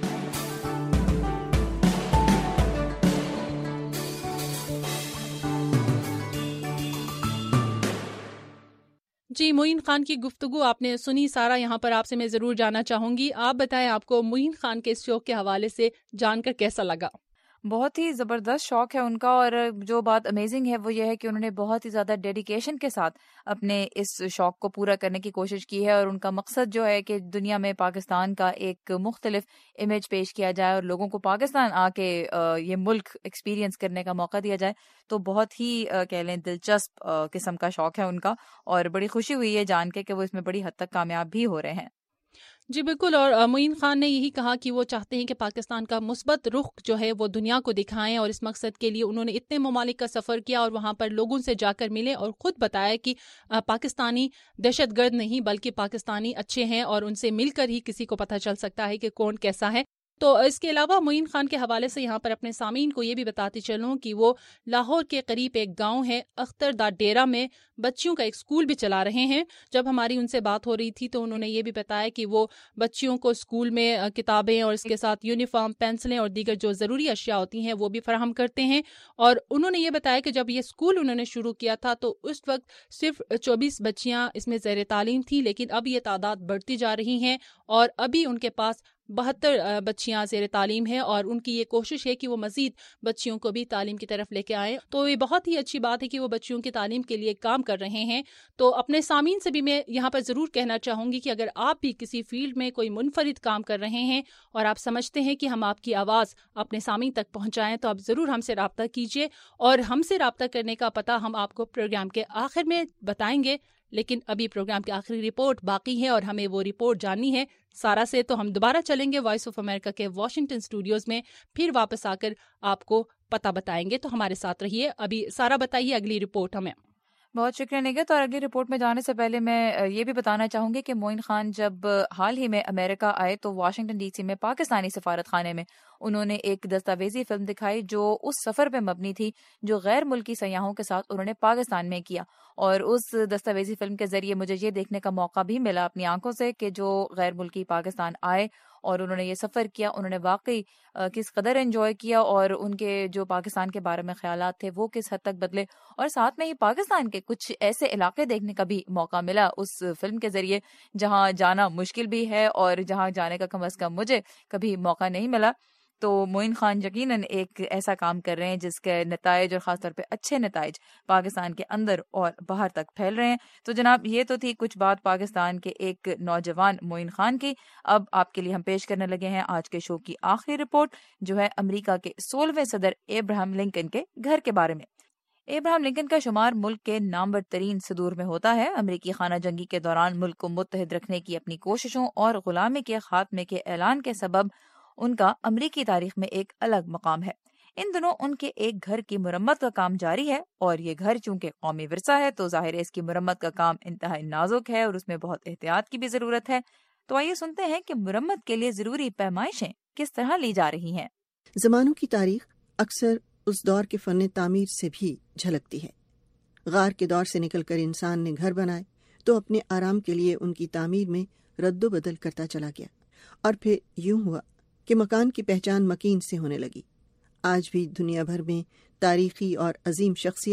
جی، معین خان کی گفتگو آپ نے سنی سارا، یہاں پر آپ سے میں ضرور جاننا چاہوں گی، آپ بتائیں آپ کو معین خان کے اس شوق کے حوالے سے جان کر کیسا لگا؟ بہت ہی زبردست شوق ہے ان کا، اور جو بات امیزنگ ہے وہ یہ ہے کہ انہوں نے بہت ہی زیادہ ڈیڈیکیشن کے ساتھ اپنے اس شوق کو پورا کرنے کی کوشش کی ہے، اور ان کا مقصد جو ہے کہ دنیا میں پاکستان کا ایک مختلف امیج پیش کیا جائے اور لوگوں کو پاکستان آ کے یہ ملک ایکسپیرینس کرنے کا موقع دیا جائے، تو بہت ہی کہہ لیں دلچسپ قسم کا شوق ہے ان کا، اور بڑی خوشی ہوئی ہے جان کے کہ وہ اس میں بڑی حد تک کامیاب بھی ہو رہے ہیں۔ جی بالکل، اور معین خان نے یہی کہا کہ وہ چاہتے ہیں کہ پاکستان کا مثبت رخ جو ہے وہ دنیا کو دکھائیں، اور اس مقصد کے لیے انہوں نے اتنے ممالک کا سفر کیا اور وہاں پر لوگوں سے جا کر ملے اور خود بتایا کہ پاکستانی دہشت گرد نہیں بلکہ پاکستانی اچھے ہیں، اور ان سے مل کر ہی کسی کو پتہ چل سکتا ہے کہ کون کیسا ہے۔ تو اس کے علاوہ معین خان کے حوالے سے یہاں پر اپنے سامعین کو یہ بھی بتاتی چلوں کہ وہ لاہور کے قریب ایک گاؤں ہے اختر دا ڈیرا میں بچیوں کا ایک اسکول بھی چلا رہے ہیں۔ جب ہماری ان سے بات ہو رہی تھی تو انہوں نے یہ بھی بتایا کہ وہ بچیوں کو اسکول میں کتابیں اور اس کے ساتھ یونیفارم، پینسلیں اور دیگر جو ضروری اشیاء ہوتی ہیں وہ بھی فراہم کرتے ہیں، اور انہوں نے یہ بتایا کہ جب یہ اسکول انہوں نے شروع کیا تھا تو اس وقت صرف چوبیس بچیاں اس میں زیر تعلیم تھی، لیکن اب یہ تعداد بڑھتی جا رہی ہیں اور ابھی ان کے پاس بہتر بچیاں زیر تعلیم ہیں، اور ان کی یہ کوشش ہے کہ وہ مزید بچیوں کو بھی تعلیم کی طرف لے کے آئیں۔ تو یہ بہت ہی اچھی بات ہے کہ وہ بچیوں کی تعلیم کے لیے کام کر رہے ہیں۔ تو اپنے سامعین سے بھی میں یہاں پر ضرور کہنا چاہوں گی کہ اگر آپ بھی کسی فیلڈ میں کوئی منفرد کام کر رہے ہیں اور آپ سمجھتے ہیں کہ ہم آپ کی آواز اپنے سامعین تک پہنچائیں تو آپ ضرور ہم سے رابطہ کیجیے، اور ہم سے رابطہ کرنے کا پتہ ہم آپ کو پروگرام کے آخر میں بتائیں گے، لیکن ابھی پروگرام کی آخری رپورٹ باقی ہے اور ہمیں وہ رپورٹ جاننی ہے سارا سے، تو ہم دوبارہ چلیں گے وائس آف امریکہ کے واشنگٹن اسٹوڈیوز میں، پھر واپس آ کر آپ کو پتہ بتائیں گے، تو ہمارے ساتھ رہیے۔ ابھی سارا بتائیے اگلی رپورٹ ہمیں۔ بہت شکریہ نگہت، اور اگلی رپورٹ میں جانے سے پہلے میں یہ بھی بتانا چاہوں گی کہ معین خان جب حال ہی میں امریکہ آئے تو واشنگٹن ڈی سی میں پاکستانی سفارت خانے میں انہوں نے ایک دستاویزی فلم دکھائی جو اس سفر پہ مبنی تھی جو غیر ملکی سیاحوں کے ساتھ انہوں نے پاکستان میں کیا، اور اس دستاویزی فلم کے ذریعے مجھے یہ دیکھنے کا موقع بھی ملا اپنی آنکھوں سے کہ جو غیر ملکی پاکستان آئے اور انہوں نے یہ سفر کیا، انہوں نے واقعی کس قدر انجوائے کیا، اور ان کے جو پاکستان کے بارے میں خیالات تھے وہ کس حد تک بدلے، اور ساتھ میں ہی پاکستان کے کچھ ایسے علاقے دیکھنے کا بھی موقع ملا اس فلم کے ذریعے جہاں جانا مشکل بھی ہے اور جہاں جانے کا کم از کم مجھے کبھی موقع نہیں ملا۔ تو معین خان یقیناً ایک ایسا کام کر رہے ہیں جس کے نتائج اور خاص طور پہ اچھے نتائج پاکستان کے اندر اور باہر تک پھیل رہے ہیں۔ تو جناب یہ تو تھی کچھ بات پاکستان کے ایک نوجوان معین خان کی۔ اب آپ کے لیے ہم پیش کرنے لگے ہیں آج کے شو کی آخری رپورٹ، جو ہے امریکہ کے سولہویں صدر ابراہم لنکن کے گھر کے بارے میں۔ ابراہم لنکن کا شمار ملک کے نامور ترین صدور میں ہوتا ہے۔ امریکی خانہ جنگی کے دوران ملک کو متحد رکھنے کی اپنی کوششوں اور غلامی کے خاتمے کے اعلان کے سبب ان کا امریکی تاریخ میں ایک الگ مقام ہے۔ ان دنوں ان کے ایک گھر کی مرمت کا کام جاری ہے، اور یہ گھر چونکہ قومی ورثہ ہے تو ظاہر ہے اس کی مرمت کا کام انتہائی نازک ہے اور اس میں بہت احتیاط کی بھی ضرورت ہے۔ تو آئیے سنتے ہیں کہ مرمت کے لیے ضروری پیمائشیں کس طرح لی جا رہی ہیں۔ زمانوں کی تاریخ اکثر اس دور کے فن تعمیر سے بھی جھلکتی ہے۔ غار کے دور سے نکل کر انسان نے گھر بنائے تو اپنے آرام کے لیے ان کی تعمیر میں رد و بدل کرتا چلا گیا، اور پھر یوں ہوا کہ مکان کی پہچان مکین سے ہونے لگی۔ آج بھی دنیا بھر میں تاریخی اور عظیم شخصیات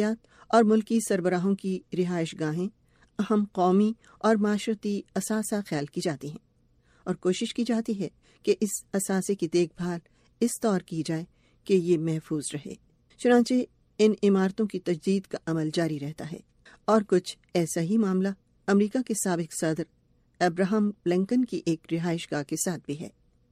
اور ملکی سربراہوں کی رہائش گاہیں اہم قومی اور معاشرتی اثاثہ خیال کی جاتی ہیں اور کوشش کی جاتی ہے کہ اس اثاثے کی دیکھ بھال اس طور کی جائے کہ یہ محفوظ رہے۔ چنانچہ ان عمارتوں کی تجدید کا عمل جاری رہتا ہے، اور کچھ ایسا ہی معاملہ امریکہ کے سابق صدر ابراہم لنکن کی ایک رہائش گاہ کے ساتھ بھی ہے۔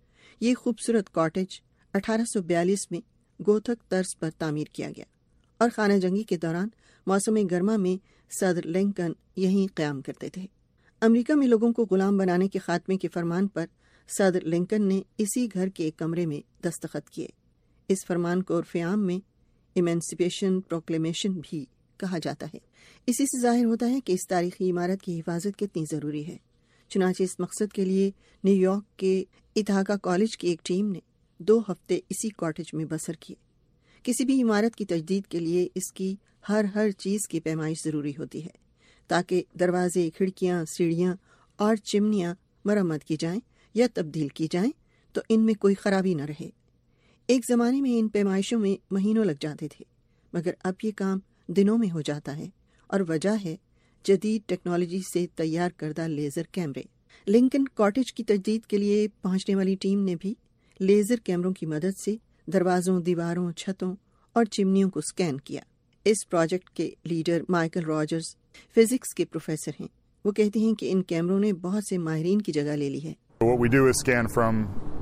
یہ خوبصورت کاٹیج اٹھارہ سو بیالیس میں گوتھک طرز پر تعمیر کیا گیا اور خانہ جنگی کے دوران موسم گرما میں صدر لنکن یہیں قیام کرتے تھے۔ امریکہ میں لوگوں کو غلام بنانے کے خاتمے کے فرمان پر صدر لنکن نے اسی گھر کے ایک کمرے میں دستخط کیے۔ اس فرمان کو عرف عام میں ایمنسپیشن پروکلیمیشن بھی کہا جاتا ہے۔ اسی سے ظاہر ہوتا ہے کہ اس تاریخی عمارت کی حفاظت کتنی ضروری ہے۔ چنانچہ اس مقصد کے لیے نیو یارک کے اتھاکا کالج کی ایک ٹیم نے دو ہفتے اسی کاٹیج میں بسر کیے۔ کسی بھی عمارت کی تجدید کے لیے اس کی ہر ہر چیز کی پیمائش ضروری ہوتی ہے تاکہ دروازے، کھڑکیاں، سیڑھیاں اور چمنیاں مرمت کی جائیں یا تبدیل کی جائیں تو ان میں کوئی خرابی نہ رہے۔ ایک زمانے میں ان پیمائشوں میں مہینوں لگ جاتے تھے، مگر اب یہ کام دنوں میں ہو جاتا ہے، اور وجہ ہے جدید ٹیکنالوجی سے تیار کردہ لیزر کیمرے۔ لنکن کاٹیج کی تجدید کے لیے پہنچنے والی ٹیم نے بھی لیزر کیمروں کی مدد سے دروازوں، دیواروں، چھتوں اور چمنیوں کو سکین کیا۔ اس پروجیکٹ کے لیڈر مائیکل راجرز فزکس کے پروفیسر ہیں۔ وہ کہتے ہیں کہ ان کیمروں نے بہت سے ماہرین کی جگہ لے لی ہے۔ What we do is scan from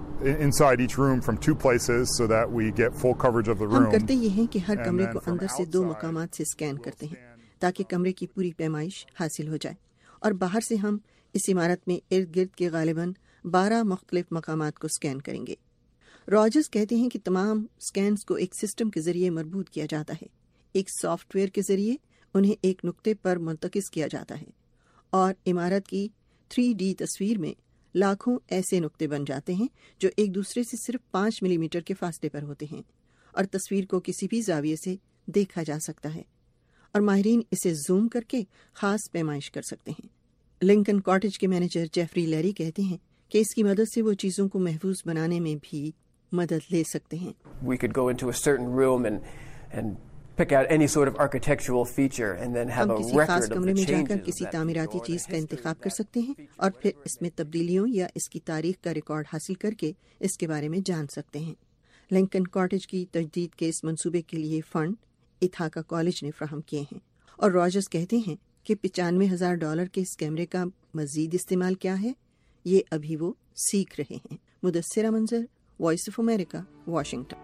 inside each room from two places so that we get full coverage of the room. ہم کرتے یہ ہیں کہ ہر کمرے کو اندر سے دو مقامات سے سکین کرتے ہیں تاکہ کمرے کی پوری پیمائش حاصل ہو جائے، اور باہر سے ہم اس عمارت میں ارد گرد کے غالباً بارہ مختلف مقامات کو سکین کریں گے۔ راجرز کہتے ہیں کہ تمام سکینز کو ایک سسٹم کے ذریعے مربوط کیا جاتا ہے۔ ایک سافٹ ویئر کے ذریعے انہیں ایک نقطے پر مرتکز کیا جاتا ہے، اور عمارت کی تھری ڈی تصویر میں لاکھوں ایسے نقطے بن جاتے ہیں جو ایک دوسرے سے صرف پانچ ملی میٹر کے فاصلے پر ہوتے ہیں، اور تصویر کو کسی بھی زاویے سے دیکھا جا سکتا ہے، اور ماہرین اسے زوم کر کے خاص پیمائش کر سکتے ہیں۔ لنکن کاٹیج کے مینیجر جیفری لیری کہتے ہیں کہ اس کی مدد سے وہ چیزوں کو محفوظ بنانے میں بھی مدد لے سکتے ہیں۔ We could go into a certain room and and pick out any sort of architectural feature and then have a record of the changes. ہم کسی خاص کمرے میں جا کر کسی تعمیراتی چیز کا انتخاب کر سکتے ہیں اور پھر اس میں تبدیلیوں یا اس کی تاریخ کا ریکارڈ حاصل کر کے اس کے بارے میں جان سکتے ہیں۔ لنکن کاٹیج کی تجدید کے اس منصوبے کے لیے فنڈ اتھاکا کالج نے فراہم کیے ہیں، اور راجرز کہتے ہیں کہ پچانوے ہزار ڈالر کے اس کیمرے کا مزید استعمال کیا ہے، یہ ابھی وہ سیکھ رہے ہیں۔ Mudassira Manzar, voice of America, Washington.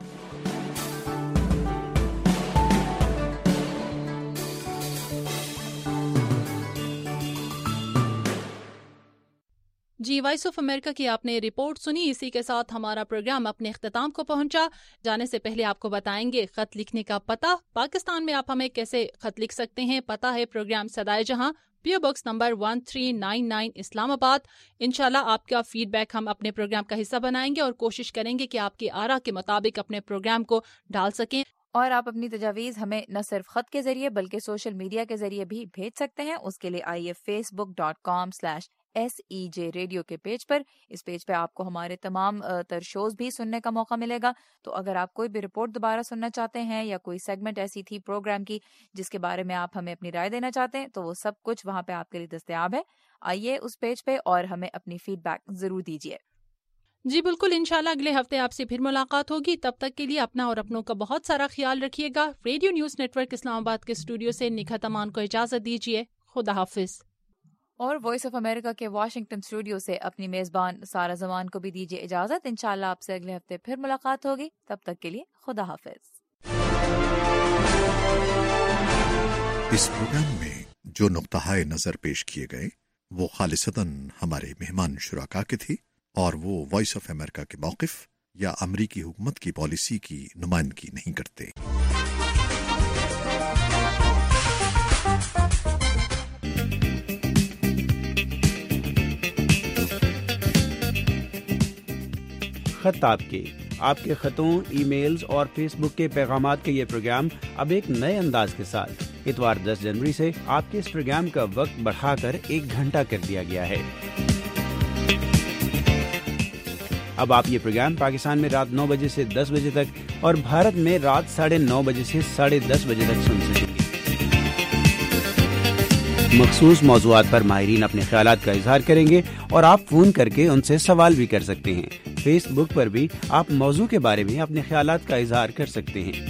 جی، وائس آف امریکہ کی آپ نے رپورٹ سنی۔ اسی کے ساتھ ہمارا پروگرام اپنے اختتام کو پہنچا۔ جانے سے پہلے آپ کو بتائیں گے خط لکھنے کا پتہ۔ پاکستان میں آپ ہمیں کیسے خط لکھ سکتے ہیں؟ پتہ ہے programme Sadaye Jahan, P O box number one three nine nine Islamabad. انشاءاللہ آپ کا فیڈ بیک ہم اپنے پروگرام کا حصہ بنائیں گے اور کوشش کریں گے کہ آپ کی آراء کے مطابق اپنے پروگرام کو ڈال سکیں۔ اور آپ اپنی تجاویز ہمیں نہ صرف خط کے ذریعے بلکہ سوشل میڈیا کے ذریعے بھی بھیج سکتے ہیں۔ اس کے لیے آئیے facebook dot com slash S E J radio کے پیج پر، اس پیج پہ آپ کو ہمارے تمام تر شوز بھی سننے کا موقع ملے گا۔ تو اگر آپ کوئی بھی رپورٹ دوبارہ سننا چاہتے ہیں یا کوئی سیگمنٹ ایسی تھی پروگرام کی جس کے بارے میں آپ ہمیں اپنی رائے دینا چاہتے ہیں تو وہ سب کچھ وہاں پہ آپ کے لیے دستیاب ہے۔ آئیے اس پیج پہ اور ہمیں اپنی فیڈ بیک ضرور دیجیے۔ جی بالکل، انشاءاللہ اگلے ہفتے آپ سے پھر ملاقات ہوگی۔ تب تک کے لیے اپنا اور اپنوں کا بہت سارا خیال رکھیے گا۔ Radio news network Islamabad کے اسٹوڈیو سے نکھت امان کو اجازت دیجیے۔ خدا حافظ۔ اور وائس آف امریکہ کے واشنگٹن اسٹوڈیو سے اپنی میزبان سارا زمان کو بھی دیجیے اجازت۔ انشاءاللہ آپ سے اگلے ہفتے پھر ملاقات ہوگی۔ تب تک کے لیے خدا حافظ۔ اس پروگرام میں جو نقطۂ نظر پیش کیے گئے وہ خالصتاً ہمارے مہمان شرکا کے تھے، اور وہ وائس آف امریکہ کے موقف یا امریکی حکومت کی پالیسی کی نمائندگی نہیں کرتے۔ خط آپ کے آپ کے خطوں، ای میلز اور فیس بک کے پیغامات کے یہ پروگرام اب ایک نئے انداز کے ساتھ اتوار دس جنوری سے آپ کے اس پروگرام کا وقت بڑھا کر ایک گھنٹہ کر دیا گیا ہے۔ اب آپ یہ پروگرام پاکستان میں رات نو بجے سے دس بجے تک اور بھارت میں رات ساڑھے نو بجے سے ساڑھے دس بجے تک سن سکیں گے۔ مخصوص موضوعات پر ماہرین اپنے خیالات کا اظہار کریں گے اور آپ فون کر کے ان سے سوال بھی کر سکتے ہیں۔ فیس بک پر بھی آپ موضوع کے بارے میں اپنے خیالات کا اظہار کر سکتے ہیں۔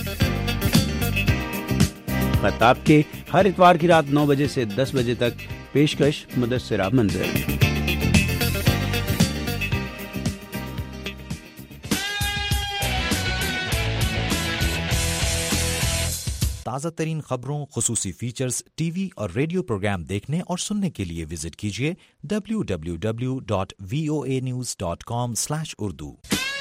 خطاب کے ہر اتوار کی رات نو بجے سے دس بجے تک، پیشکش مدثرہ منظر۔ تازہ ترین خبروں، خصوصی فیچرز، ٹی وی اور ریڈیو پروگرام دیکھنے اور سننے کے لیے وزٹ کیجیے W W W dot V O A news dot com slash Urdu.